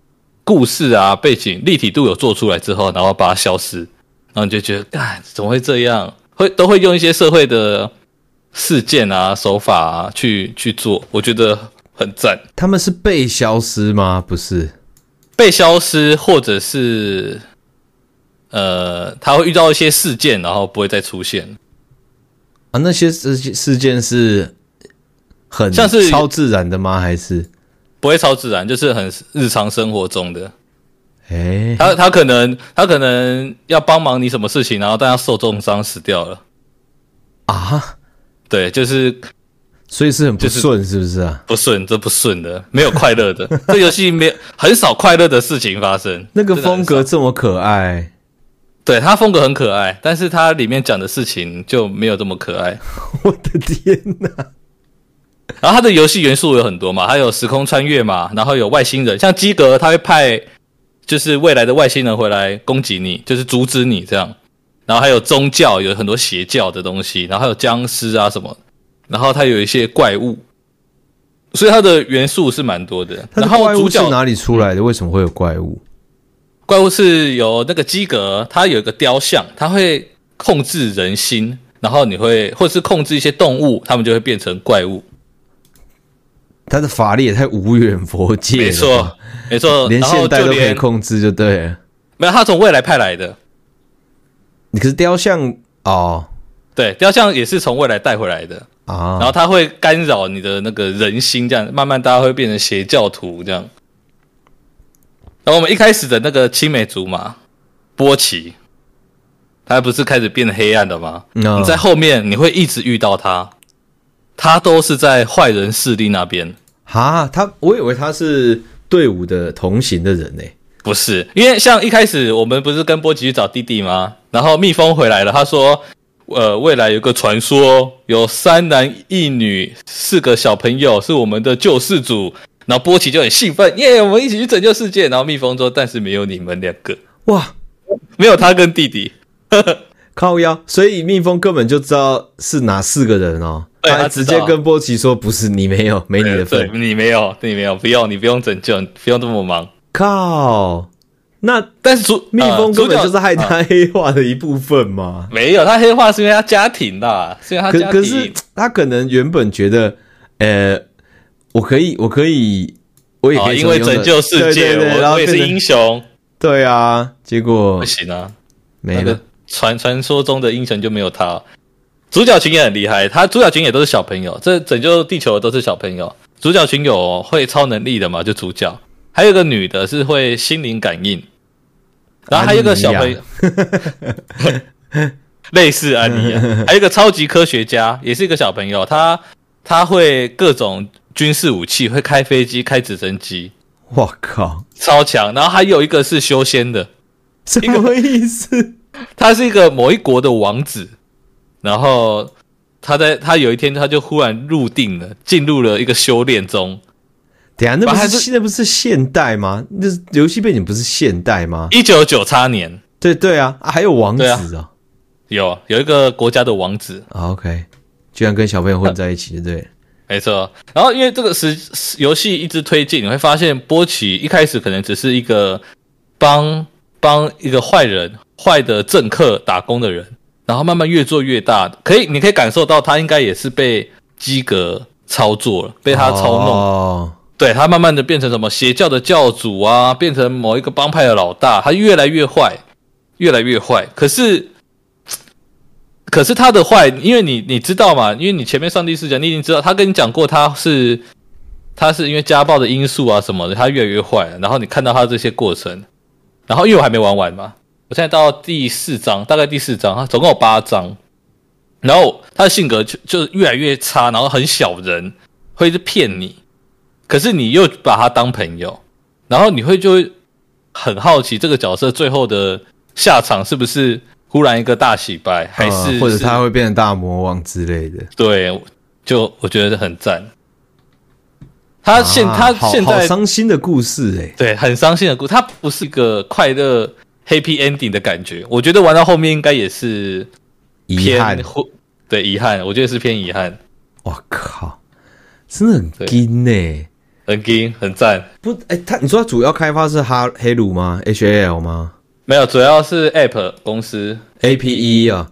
故事啊背景立体度有做出来之后，然后把它消失，然后你就觉得，怎么会这样？都会用一些社会的事件啊、手法啊去做，我觉得很赞。 他们是被消失吗？不是被消失，或者是他会遇到一些事件，然后不会再出现啊？那些事件是很像是超自然的吗？还是不会超自然，就是很日常生活中的。他可能要帮忙你什么事情，然后但他受重伤死掉了啊？ 对，就是所以是很不顺，是不是啊？ 不顺，这不顺的，没有快乐的。这游戏很少快乐的事情发生。 那个风格这么可爱， 对，它风格很可爱，但是它里面讲的事情就没有这么可爱。 我的天哪！ 然后它的游戏元素有很多嘛，还有时空穿越嘛，然后有外星人，像基格他会派就是未来的外星人回来攻击你，就是阻止你这样。然后还有宗教，有很多邪教的东西，然后还有僵尸啊什么，然后它有一些怪物，所以它的元素是蛮多的。 然后怪物是哪里出来的？为什么会有怪物？ 怪物是有那个基格，他有一个雕像，他会控制人心，然后你会或者是控制一些动物，他们就会变成怪物。 他的法力也太无远佛界了， 没错，没错， 连现代都可以控制，就对了。 没有，他从未来派来的。 你可是雕像哦， 对，雕像也是从未来带回来的啊。 然后他会干扰你的那个人心，这样慢慢大家会变成邪教徒这样。然后我们一开始的那个青梅竹马波奇，他不是开始变得黑暗的吗？你在后面你会一直遇到他，他都是在坏人势力那边。 我以为他是队伍的同行的人呢。 不是，因为像一开始我们不是跟波奇去找弟弟吗？然后蜜蜂回来了，他说，未来有个传说，有3男1女4个小朋友是我们的救世主。然后波奇就很兴奋，耶，我们一起去拯救世界。然后蜜蜂说，但是没有你们2个， 哇， 没有他跟弟弟， 靠腰，所以蜜蜂根本就知道是哪4个人哦。他直接跟波奇说，不是你没有，没你的份， 对，你没有，不用，你不用拯救，不用这么忙。 靠，那但是蜜蜂根本就是害他黑化的一部分嘛？ 没有，他黑化是因为他家庭啦，是因为他家庭。 可是他可能原本觉得，我也可以因为拯救世界，我也是英雄。 对啊，结果不行啊， 没了。 传说中的英雄就没有他。主角群也很厉害，主角群也都是小朋友，这拯救地球的都是小朋友。主角群有会超能力的嘛，就主角。还有一个女的是会心灵感应，然后还有一个小朋友，类似安妮啊，还有一个超级科学家，也是一个小朋友，他会各种军事武器，会开飞机、开直升机， 我靠， 超强。然后还有一个是修仙的， 什么意思？ 他是一个某一国的王子，然后他有一天他就忽然入定了，进入了一个修炼中。 等一下，那不是现代吗？那游戏背景不是现代吗 ？1998年。 对啊，还有王子啊， 有一个国家的王子。 OK， 居然跟小朋友混在一起，对， 没错。然后因为这个游戏一直推进，你会发现波奇一开始可能只是一个帮一个坏的政客打工的人，然后慢慢越做越大。你可以感受到他应该也是被基格操作了，被他操弄。对，他慢慢的变成什么邪教的教主啊，变成某一个帮派的老大，他越来越坏，越来越坏。可是他的坏，因为你知道嘛，因为你前面上帝视角，你已经知道，他跟你讲过他是因为家暴的因素啊什么的，他越来越坏。然后你看到他这些过程，然后因为我还没玩完嘛，我现在到第4章，大概第4章，他总共有8章。然后他的性格就越来越差，然后很小人，会一直骗你。可是你又把他当朋友，然后你就会很好奇这个角色最后的下场是不是忽然一个大洗白，还是或者他会变成大魔王之类的。 对，我觉得很赞。他现在好伤心的故事对，很伤心的故事。他不是一个快乐 happy ending 的感觉，我觉得玩到后面应该也是遗憾， 对，遗憾，我觉得是偏遗憾。 哇靠，真的很惊很硬，很赞。 不，你说他主要开发是黑鲁吗 ？HAL 吗？ 没有，主要是 App 公司 APE 啊。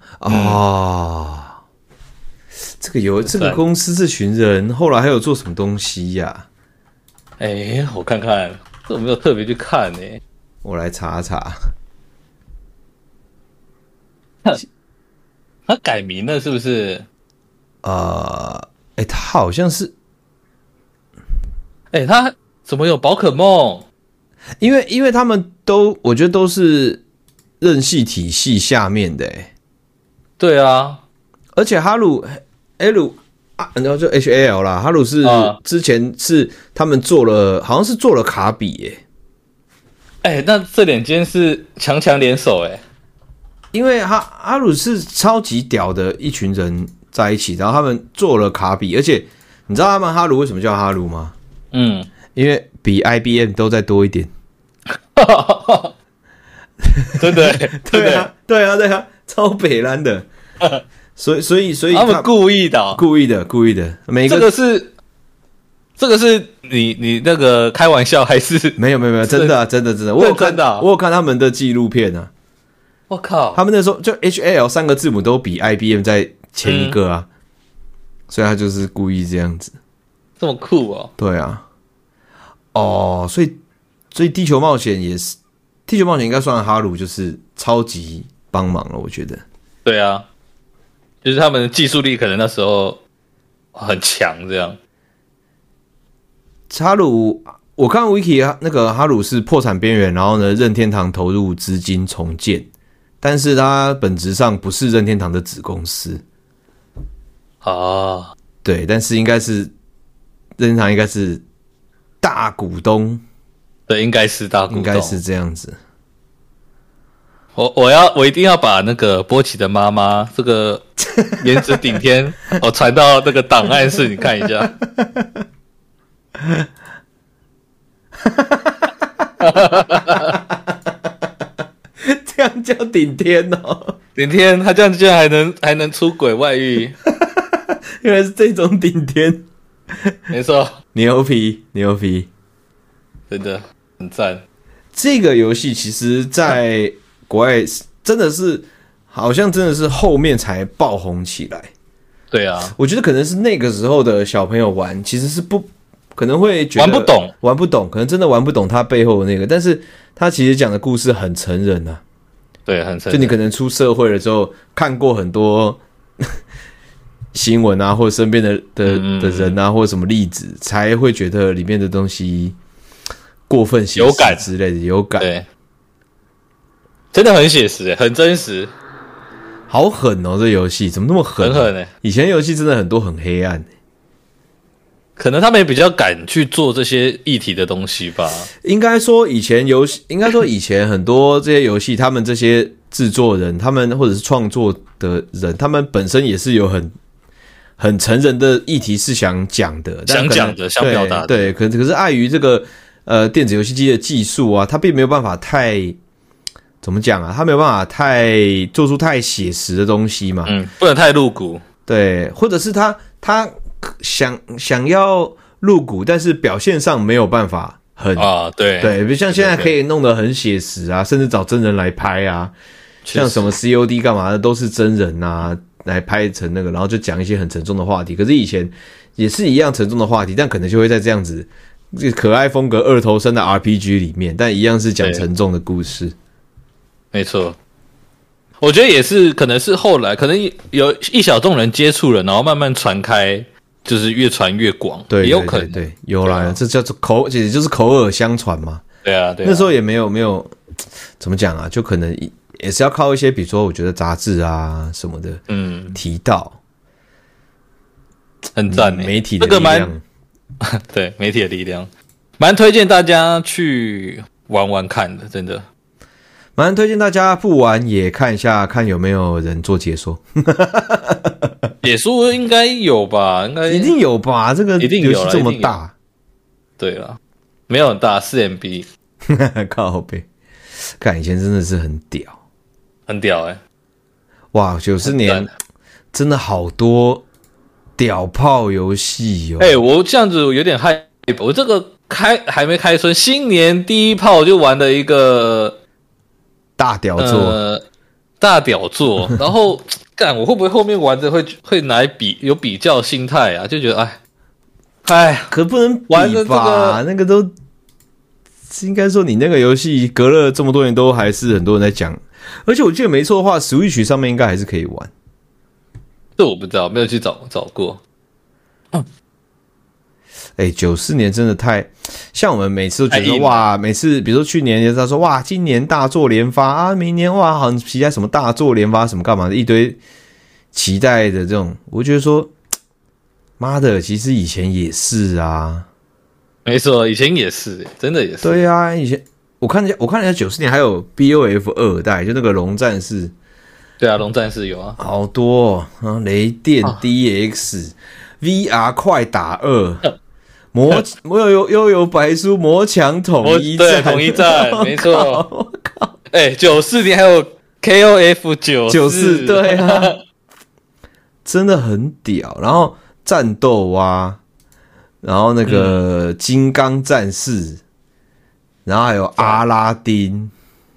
这个公司这群人后来还有做什么东西呀？ 我看看，这我没有特别去看呢。 我来查查。 他改名了是不是？ 他好像是。 他怎么有宝可梦？ 因为他们我觉得都是任系体系下面的。 对啊， 而且哈鲁 L 啊，然后就 HAL 啦，哈鲁是之前是他们好像是做了卡比那这两间是强联手因为哈鲁是超级屌的一群人在一起，然后他们做了卡比，而且你知道他们哈鲁为什么叫哈鲁吗？因为比 IBM 都再多一点。 真的对啊，超北蓝的。所以他们故意的， 故意的。每个这个是你那个开玩笑还是？ 没有，真的，我有看他们的纪录片啊。 我靠， 他们那时候就 HAL 3个字母都比 IBM 在前一个啊，所以他就是故意这样子。 这么酷哦？ 对啊。所以地球冒险也是，地球冒险应该算哈鲁就是超级帮忙了，我觉得。 对啊，就是他们的技术力可能那时候很强，这样。 哈鲁，我看 Wiki 那个哈鲁是破产边缘，然后呢，任天堂投入资金重建，但是它本质上不是任天堂的子公司。对，但是任天堂应该是大股东。 对，应该是大股东， 应该是这样子。 我一定要把那个波奇的妈妈这个颜值顶天，我传到那个档案室，你看一下。 这样叫顶天哦？ 顶天，他这样居然还能出轨外遇， 原来是这种顶天。 没错， 牛皮， 真的很赞。 这个游戏其实在国外真的是好像真的是后面才爆红起来。 对啊， 我觉得可能是那个时候的小朋友玩其实是可能会觉得玩不懂，可能真的玩不懂它背后的那个，但是它其实讲的故事很成人啊。 对，很成人。 就你可能出社会了之后看过很多新闻啊，或者身边的人啊，或者什么例子，才会觉得里面的东西过分写实之类的，有感。 对，真的很写实，很真实。 好狠哦！这游戏怎么那么狠？ 很狠以前游戏真的很多很黑暗。 可能他们也比较敢去做这些议题的东西吧。 应该说以前很多这些游戏，他们这些制作人，他们或者是创作的人，他们本身也是有很成人的议题是想讲的， 想讲的，想表达的。 对，可是碍于这个电子游戏机的技术啊，它并没有办法太怎么讲啊？它没有办法做出太写实的东西嘛。 不能太露骨。 对，或者是他想要露骨，但是表现上没有办法很对， 比如像现在可以弄得很写实啊，甚至找真人来拍啊，像什么 COD 干嘛的都是真人啊来拍成那个，然后就讲一些很沉重的话题。可是以前也是一样沉重的话题，但可能就会在这样子可爱风格二头身的 RPG 里面，但一样是讲沉重的故事。 没错，我觉得也是，可能是后来可能有一小众人接触了，然后慢慢传开，就是越传越广。对，也有可能。 对，有啦，这叫做也就是口耳相传嘛。 对啊， 那时候也没有怎么讲啊，就可能也是要靠一些，比如说我觉得杂志啊什么的，提到， 很赞， 媒体的力量。 对，媒体的力量，蛮推荐大家去玩玩看的，真的。 蛮推荐大家不玩也看一下，看有没有人做解说。 解说应该有吧？应该一定有吧？这个游戏这么大， 对了，没有很大，4MB。 靠北，看以前真的是很屌， 很屌哇，90年真的好多屌炮游戏哦。 我这样子有点害我这个还没开春，新年第一炮就玩了一个大屌作， 大屌作，然后干我会不会后面玩着会拿来有比较心态啊？就觉得哎， 可不能玩的吧？那个都应该说你那个游戏隔了这么多年都还是很多人在讲，而且我记得没错的话 ，Switch 上面应该还是可以玩。 这我不知道，没有去找过。 94年真的太像我们每次都觉得哇，每次比如说去年他说哇，今年大作连发啊，明年哇好期待什么大作连发什么干嘛的一堆期待的这种，我觉得说妈的，其实以前也是啊， 没错，以前也是，真的也是。 对啊，以前我看人家94年还有 BOF 2代，就那个龙战士。 对啊，龙战士有啊， 好多雷电 DX、VR 快打2。又有白书魔强统一战， 对，统一战，没错。我靠，94年还有 KOF 94， 对啊，真的很屌。然后战斗啊，然后那个金刚战士，然后还有阿拉丁，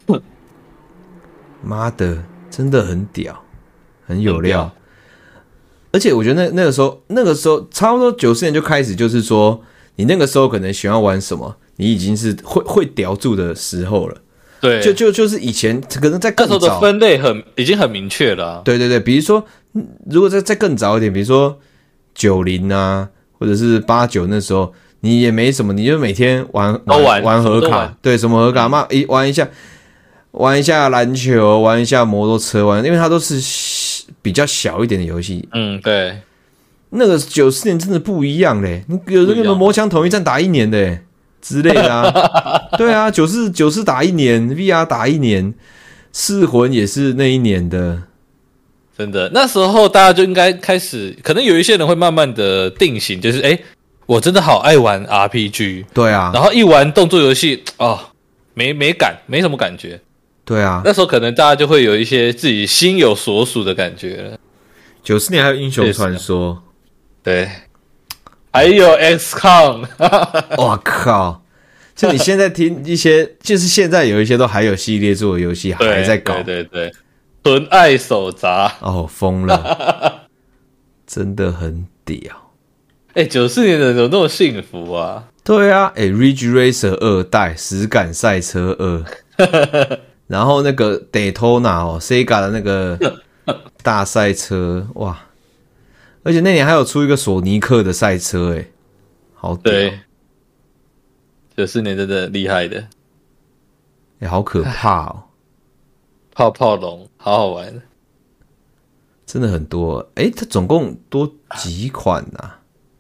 妈的，真的很屌，很有料。而且我觉得那个时候差不多94年就开始，就是说你那个时候可能喜欢玩什么，你已经是会叼住的时候了。 对， 就是以前可能在更早那时候的分类已经很明确了啊。 对对对，比如说如果再更早一点，比如说90啊，或者是89那时候，你也没什么，你就每天玩盒卡，对，什么盒卡嘛，玩一下篮球，玩一下摩托车，因为它都是比较小一点的游戏。 对。 那个94年真的不一样嘞，你有那个魔枪统一战打1年的之类的啊。对啊，94打1年 ，VR 打1年，噬魂也是那一年的。 真的，那时候大家就应该开始，可能有一些人会慢慢的定型，就是我真的好爱玩 RPG。对啊， 然后一玩动作游戏没什么感觉。 对啊， 那时候可能大家就会有一些自己心有所属的感觉了。 94年还有英雄传说， 对，还有 XCOM， 我靠！就你现在听一些，就是现在有一些都还有系列做的游戏还在搞， 对，纯爱手札， 疯了，真的很屌。 94年的人怎么那么幸福啊？ 对啊，Ridge Racer 2代实感赛车2。然后那个 Daytona，Sega 的那个大赛车，哇！而且那年还有出一个索尼克的赛车，好屌。 对，94年真的厉害的， 好可怕哦！ 泡泡龙，好好玩， 真的很多。它总共多几款啊？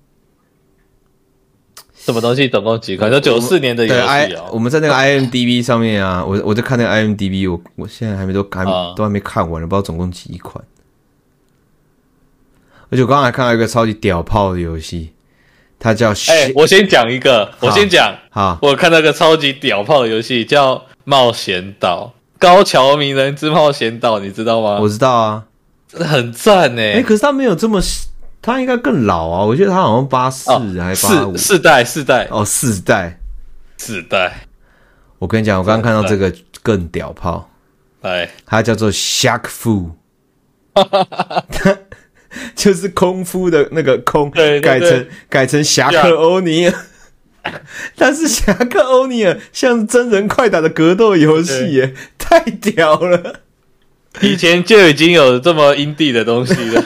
什么东西总共几款？就94年的游戏我们在那个 IMDB 上面啊，我在看那个 IMDB， 我现在都还没看完了，不知道总共几款。而且我刚刚还看到一个超级屌炮的游戏，它叫我先讲一个， 好， 我看到一个超级屌炮的游戏叫冒险岛，高桥名人之冒险岛，你知道吗？ 我知道啊， 真的很赞可是它没有这么。他应该更老啊，我觉得他好像84还85， 四代 4代。我跟你讲，我刚刚看到这个更屌炮，它叫做 Shark Fu， 就是功夫的那个空，改成侠客欧尼尔，但是侠客欧尼尔像真人快打的格斗游戏耶，太屌了。 以前就已经有这么阴地的东西了，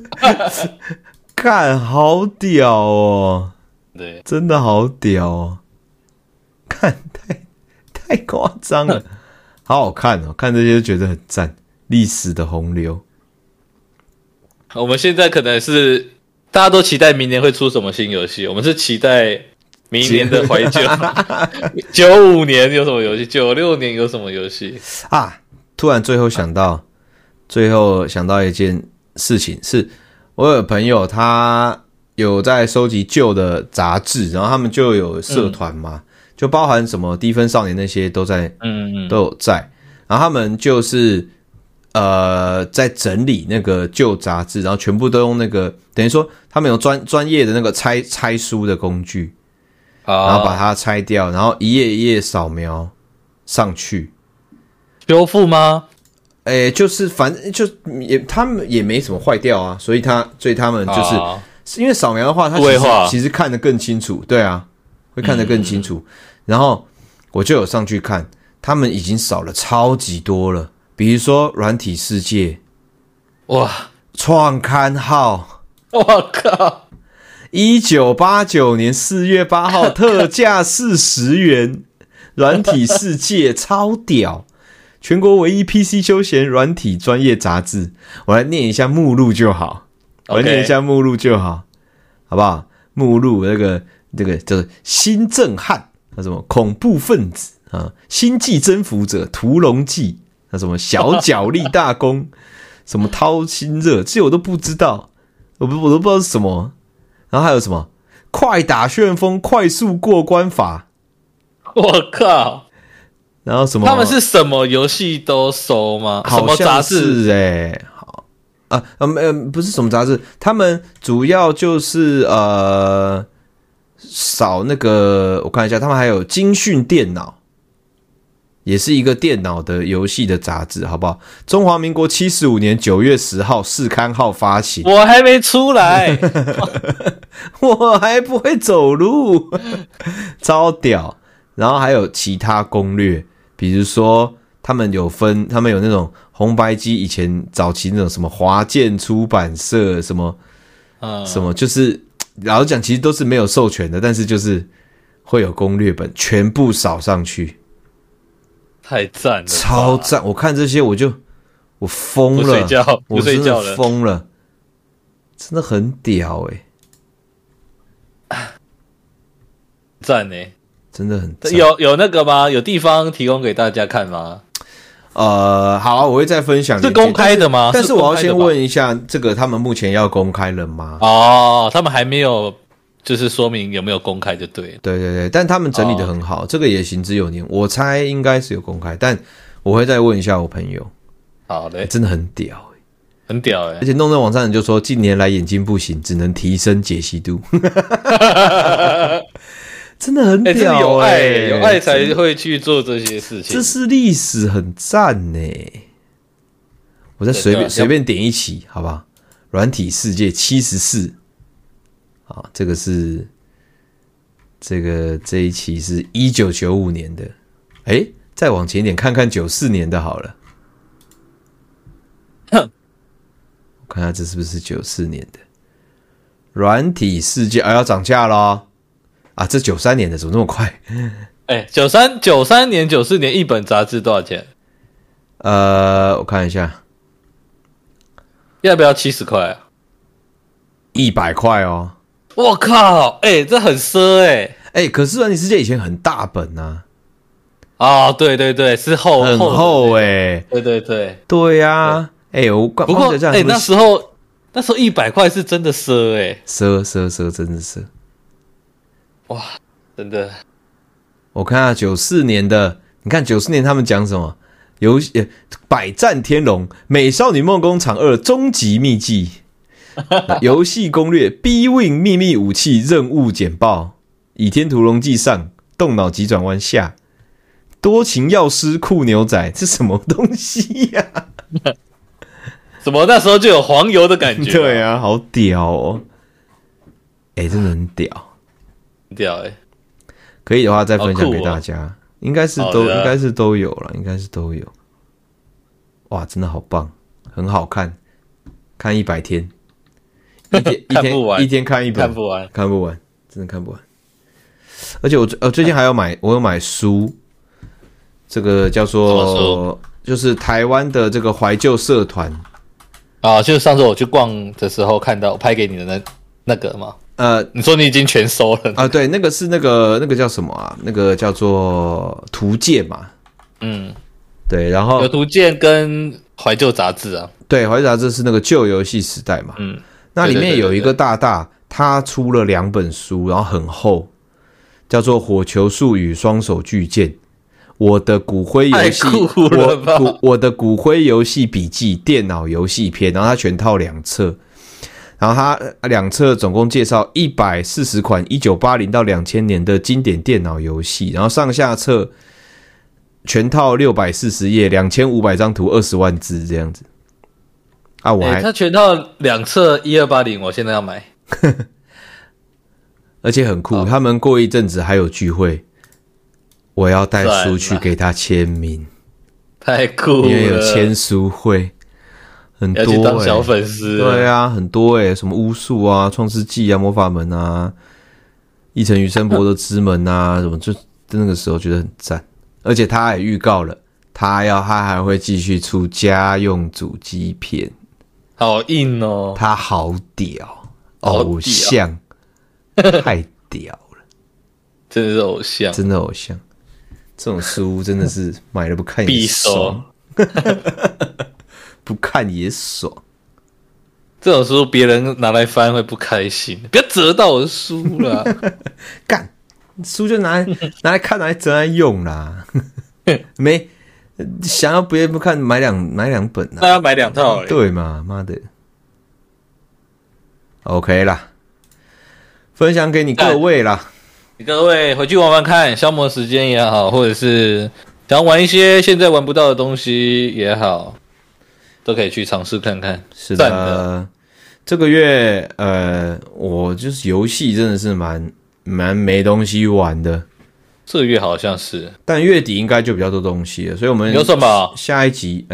看好屌哦！ 对， 真的好屌哦！看太夸张了，好好看哦！看这些就觉得很赞，历史的洪流。 我们现在可能是大家都期待明年会出什么新游戏，我们是期待明年的怀旧。95年有什么游戏？96年有什么游戏啊？突然最后想到一件事情，是我有朋友他有在收集旧的杂志，然后他们就有社团嘛，就包含什么低分少年那些都有在，然后他们就是在整理那个旧杂志，然后全部都用那个等于说他们有专业的那个拆书的工具， 然后把它拆掉，然后一页一页扫描上去。 修复吗？ 就是反正就他们也没什么坏掉啊，所以他们就是因为扫描的话，它其实看得更清楚，对啊，会看得更清楚。然后我就有上去看，他们已经扫了超级多了，比如说软体世界， 哇， 创刊号， 我靠 ，1989年4月8号特价40元，软体世界超屌。全国唯一 PC 休闲软体专业杂志，我来念一下目录就好，好不好？目录这个叫新震撼，什么恐怖分子啊，星际征服者、屠龙记，什么小脚力大功，什么掏心热，这些我都不知道，我都不知道是什么。然后还有什么快打旋风、快速过关法， 我靠！ 然后什么？ 他们是什么游戏都收吗？什么杂志？ 好不是什么杂志，他们主要就是扫那个，我看一下，他们还有精讯电脑，也是一个电脑的游戏的杂志，好不好？中华民国75年9月10号试刊号发行， 我还没出来， 我还不会走路，超屌。然后还有其他攻略。比如说，他们有那种红白机以前早期那种什么华健出版社什么就是老实讲，其实都是没有授权的，但是就是会有攻略本，全部扫上去， 太赞了， 超赞！我看这些我疯了，我真的疯了，真的很屌赞欸。 真的很赞。 有那个吗？有地方提供给大家看吗？ 好，我会再分享。 是公开的吗？ 但是我要先问一下，这个他们目前要公开了吗？ 他们还没有，就是说明有没有公开就对了。 对，但他们整理的很好，这个也行之有年。我猜应该是有公开，但我会再问一下我朋友。 好嘞， 真的很屌很屌而且弄那网站人就说，近年来眼睛不行，只能提升解析度。真的很屌有爱才会去做这些事情。 这是历史，很赞呢。我再随便点一期，好不好？软体世界74，好，这个是这一期是1995年的，再往前一点看看94年的好了。我看下这是不是94年的软体世界？要涨价咯。这93年的怎么那么快 ？93年、94年一本杂志多少钱？ 我看一下， 要不要70块啊 ？100块哦！ 我靠，这很奢可是软体世界以前很大本啊。 对，是很厚对啊。我不过那时候100块是真的奢奢真的奢。 哇，真的！ 我看下94年的，你看94年他们讲什么？百战天龙、美少女梦工厂2终极秘技、游戏攻略、B-Wing 秘密武器任务简报、倚天屠龙记上、动脑急转弯下、多情药师酷牛仔，这什么东西呀？ 怎么那时候就有黄油的感觉？ 对啊，好屌哦！真的很屌。 屌可以的话再分享给大家，应该是都有了，应该是都有。哇，真的好棒，很好看，看100天，一天看一本，看不完，真的看不完。而且我最近还有我有买书，这个叫做就是台湾的这个怀旧社团就是上次我去逛的时候看到我拍给你的那个吗？你说你已经全收了对，那个是那个叫什么啊？那个叫做图鉴嘛。对，然后有图鉴跟怀旧杂志啊。 对，怀旧杂志是那个旧游戏时代嘛。那里面有一个大，他出了2本书，然后很厚，叫做《火球术与双手巨剑》。我的骨灰游戏，我的骨灰游戏笔记电脑游戏篇，然后它全套2册。 然后它两侧总共介绍140款1980到2000年的经典电脑游戏，然后上下册全套640页，2500张图，20万字这样子。啊， 它全套两册1280，我现在要买。 而且很酷，他们过一阵子还有聚会，我要带书去给他签名， 太酷了， 因为有签书会。很多、欸、 要去当小粉丝， 对啊，很多什么巫术啊、创世纪啊、魔法门啊、一城余生博的之门啊，什么就那个时候觉得很赞。而且他也预告了，他还会继续出家用主机片， 好硬哦， 他好屌，偶像，太屌了， 真的是偶像， 真的偶像。这种书真的是买了不看也爽。不看也爽， 这种书别人拿来翻会不开心，不要折到我的书啦！ 干，书就拿来看，拿来折来用啦。没想要别人不看，买两本啦。 那要买2套对嘛？妈的 ，OK 啦，分享给你各位啦。 你各位回去玩玩看，消磨时间也好，或者是想玩一些现在玩不到的东西也好。都可以去尝试看看。 是的，这个月我就是游戏真的是蛮没东西玩的。 这个月好像是， 但月底应该就比较多东西了，所以我们有什么下一集？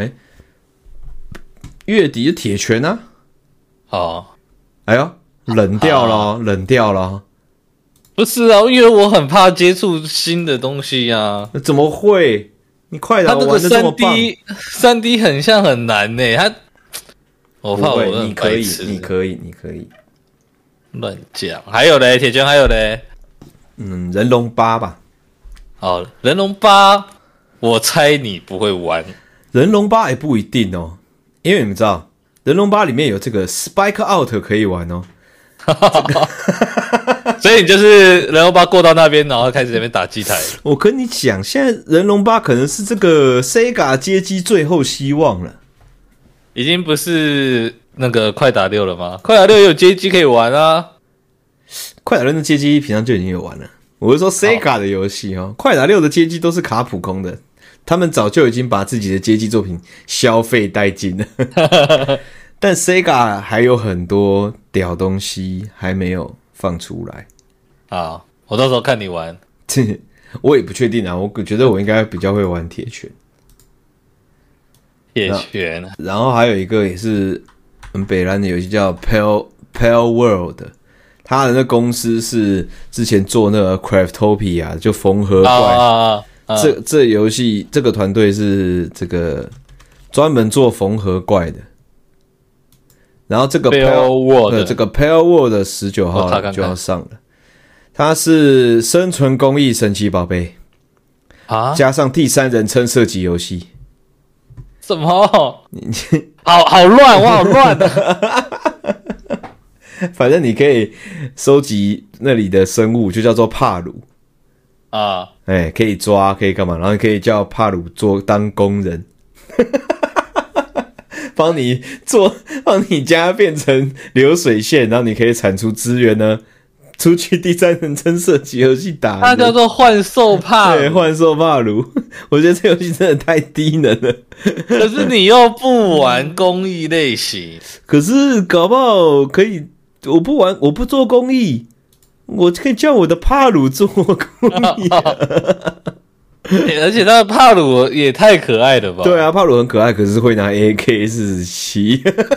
月底的铁拳啊！ 好， 哎呦，冷掉了，冷掉了。 不是啊，因为我很怕接触新的东西啊。 怎么会？你快打玩的这么棒 ，3D 很像很难呢。我怕我你可以乱讲。还有嘞，铁拳还有嘞， 人龙8吧。 好，人龙8，我猜你不会玩。 人龙8也不一定哦，因为你们知道，人龙8里面有这个 Spike Out 可以玩哦。 所以你就是人龙8过到那边，然后开始在那边打机台。 我跟你讲，现在人龙8可能是这个 Sega 街机最后希望了， 已经不是那个快打6了吗？快打6也有街机可以玩啊。 快打6的街机平常就已经有玩了。我是说 Sega 的游戏哦，快打6的街机都是卡普空的，他们早就已经把自己的街机作品消费殆尽了。但 Sega 还有很多屌东西还没有放出来。 好，我到时候看你玩。 我也不确定啊，我觉得我应该比较会玩铁拳。 铁拳， 然后还有一个也是很北蓝的游戏叫 Pale World， 他的那公司是之前做那个 Craftopia 就缝合怪。这游戏这个团队是这个专门做缝合怪的。然后这个 Pale World 19号就要上了，它是生存公益神奇宝贝啊，加上第三人称射击游戏。 什么？好乱，我好乱的。 反正你可以收集那里的生物，就叫做帕鲁啊，可以抓，可以干嘛？然后你可以叫帕鲁当工人。帮你家变成流水线，然后你可以产出资源呢，出去第三人称射击游戏打人。 它叫做幻兽帕鲁， 对，幻兽帕鲁。我觉得这游戏真的太低能了。 可是你又不玩公益类型， 可是搞不好可以，我不做公益，我可以叫我的帕鲁做公益而且他的帕鲁也太可爱了吧？ 对啊，帕鲁很可爱，可是会拿 AK-47。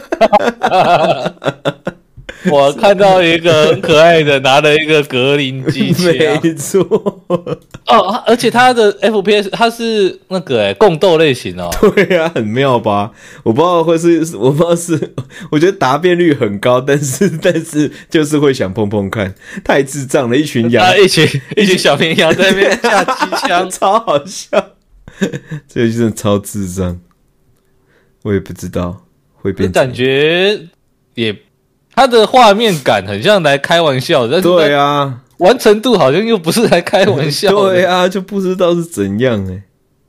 我看到一个很可爱的拿了一个格林机枪， 没错。 哦，而且他的 FPS 他是那个共斗类型哦。 对啊，很妙吧？我不知道是，我觉得答辩率很高，但是就是会想碰碰看，太智障了，一群羊， 一群小绵羊在那边架机枪， 超好笑。这游戏真的超智障，我也不知道会变。 感觉也。他的画面感很像来开玩笑的， 对啊， 完成度好像又不是来开玩笑的， 对啊，就不知道是怎样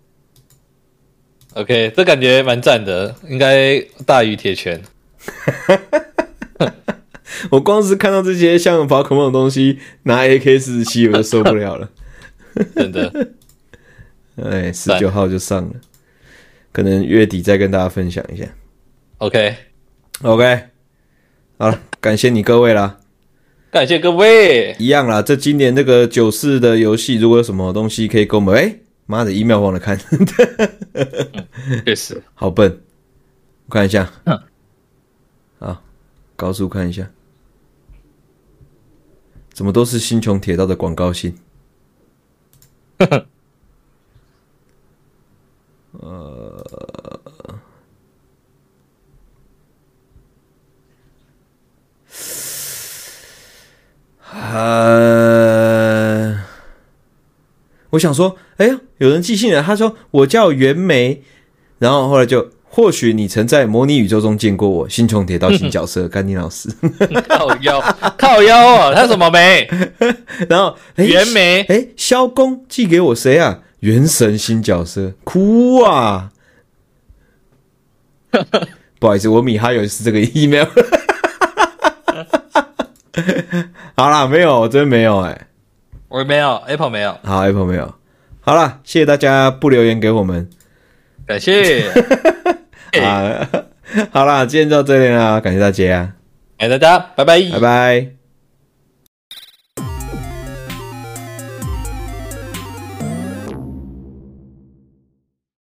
OK， 这感觉蛮赞的，应该大于铁拳。 我光是看到这些像宝可梦的东西，拿 AK47 我就受不了了。 真的。 哎，19号就上了，可能月底再跟大家分享一下。 OK， 好了，感谢你各位啦， 感谢各位。 一样啦，这今年这个94的游戏，如果有什么东西可以跟我们，妈的 email 忘了看， 确实， 好笨，我看一下，好，高速看一下，怎么都是星穹铁道的广告信。我想说，哎呀，有人寄信了，他说我叫袁枚，然后后来就或许你曾在模拟宇宙中见过我，星穹铁道新角色，甘尼老师。 靠腰啊，他什么枚？ 然后袁枚，萧公寄给我谁啊？原神新角色，哭啊！不好意思，我米哈游是这个 email。好啦，没有，我真没有我没有 ，Apple 没有。 好 ，Apple 没有。好啦，谢谢大家不留言给我们， 感谢。 好啦，今天就到这里啦，感谢大家， 感谢大家，拜拜， 拜拜。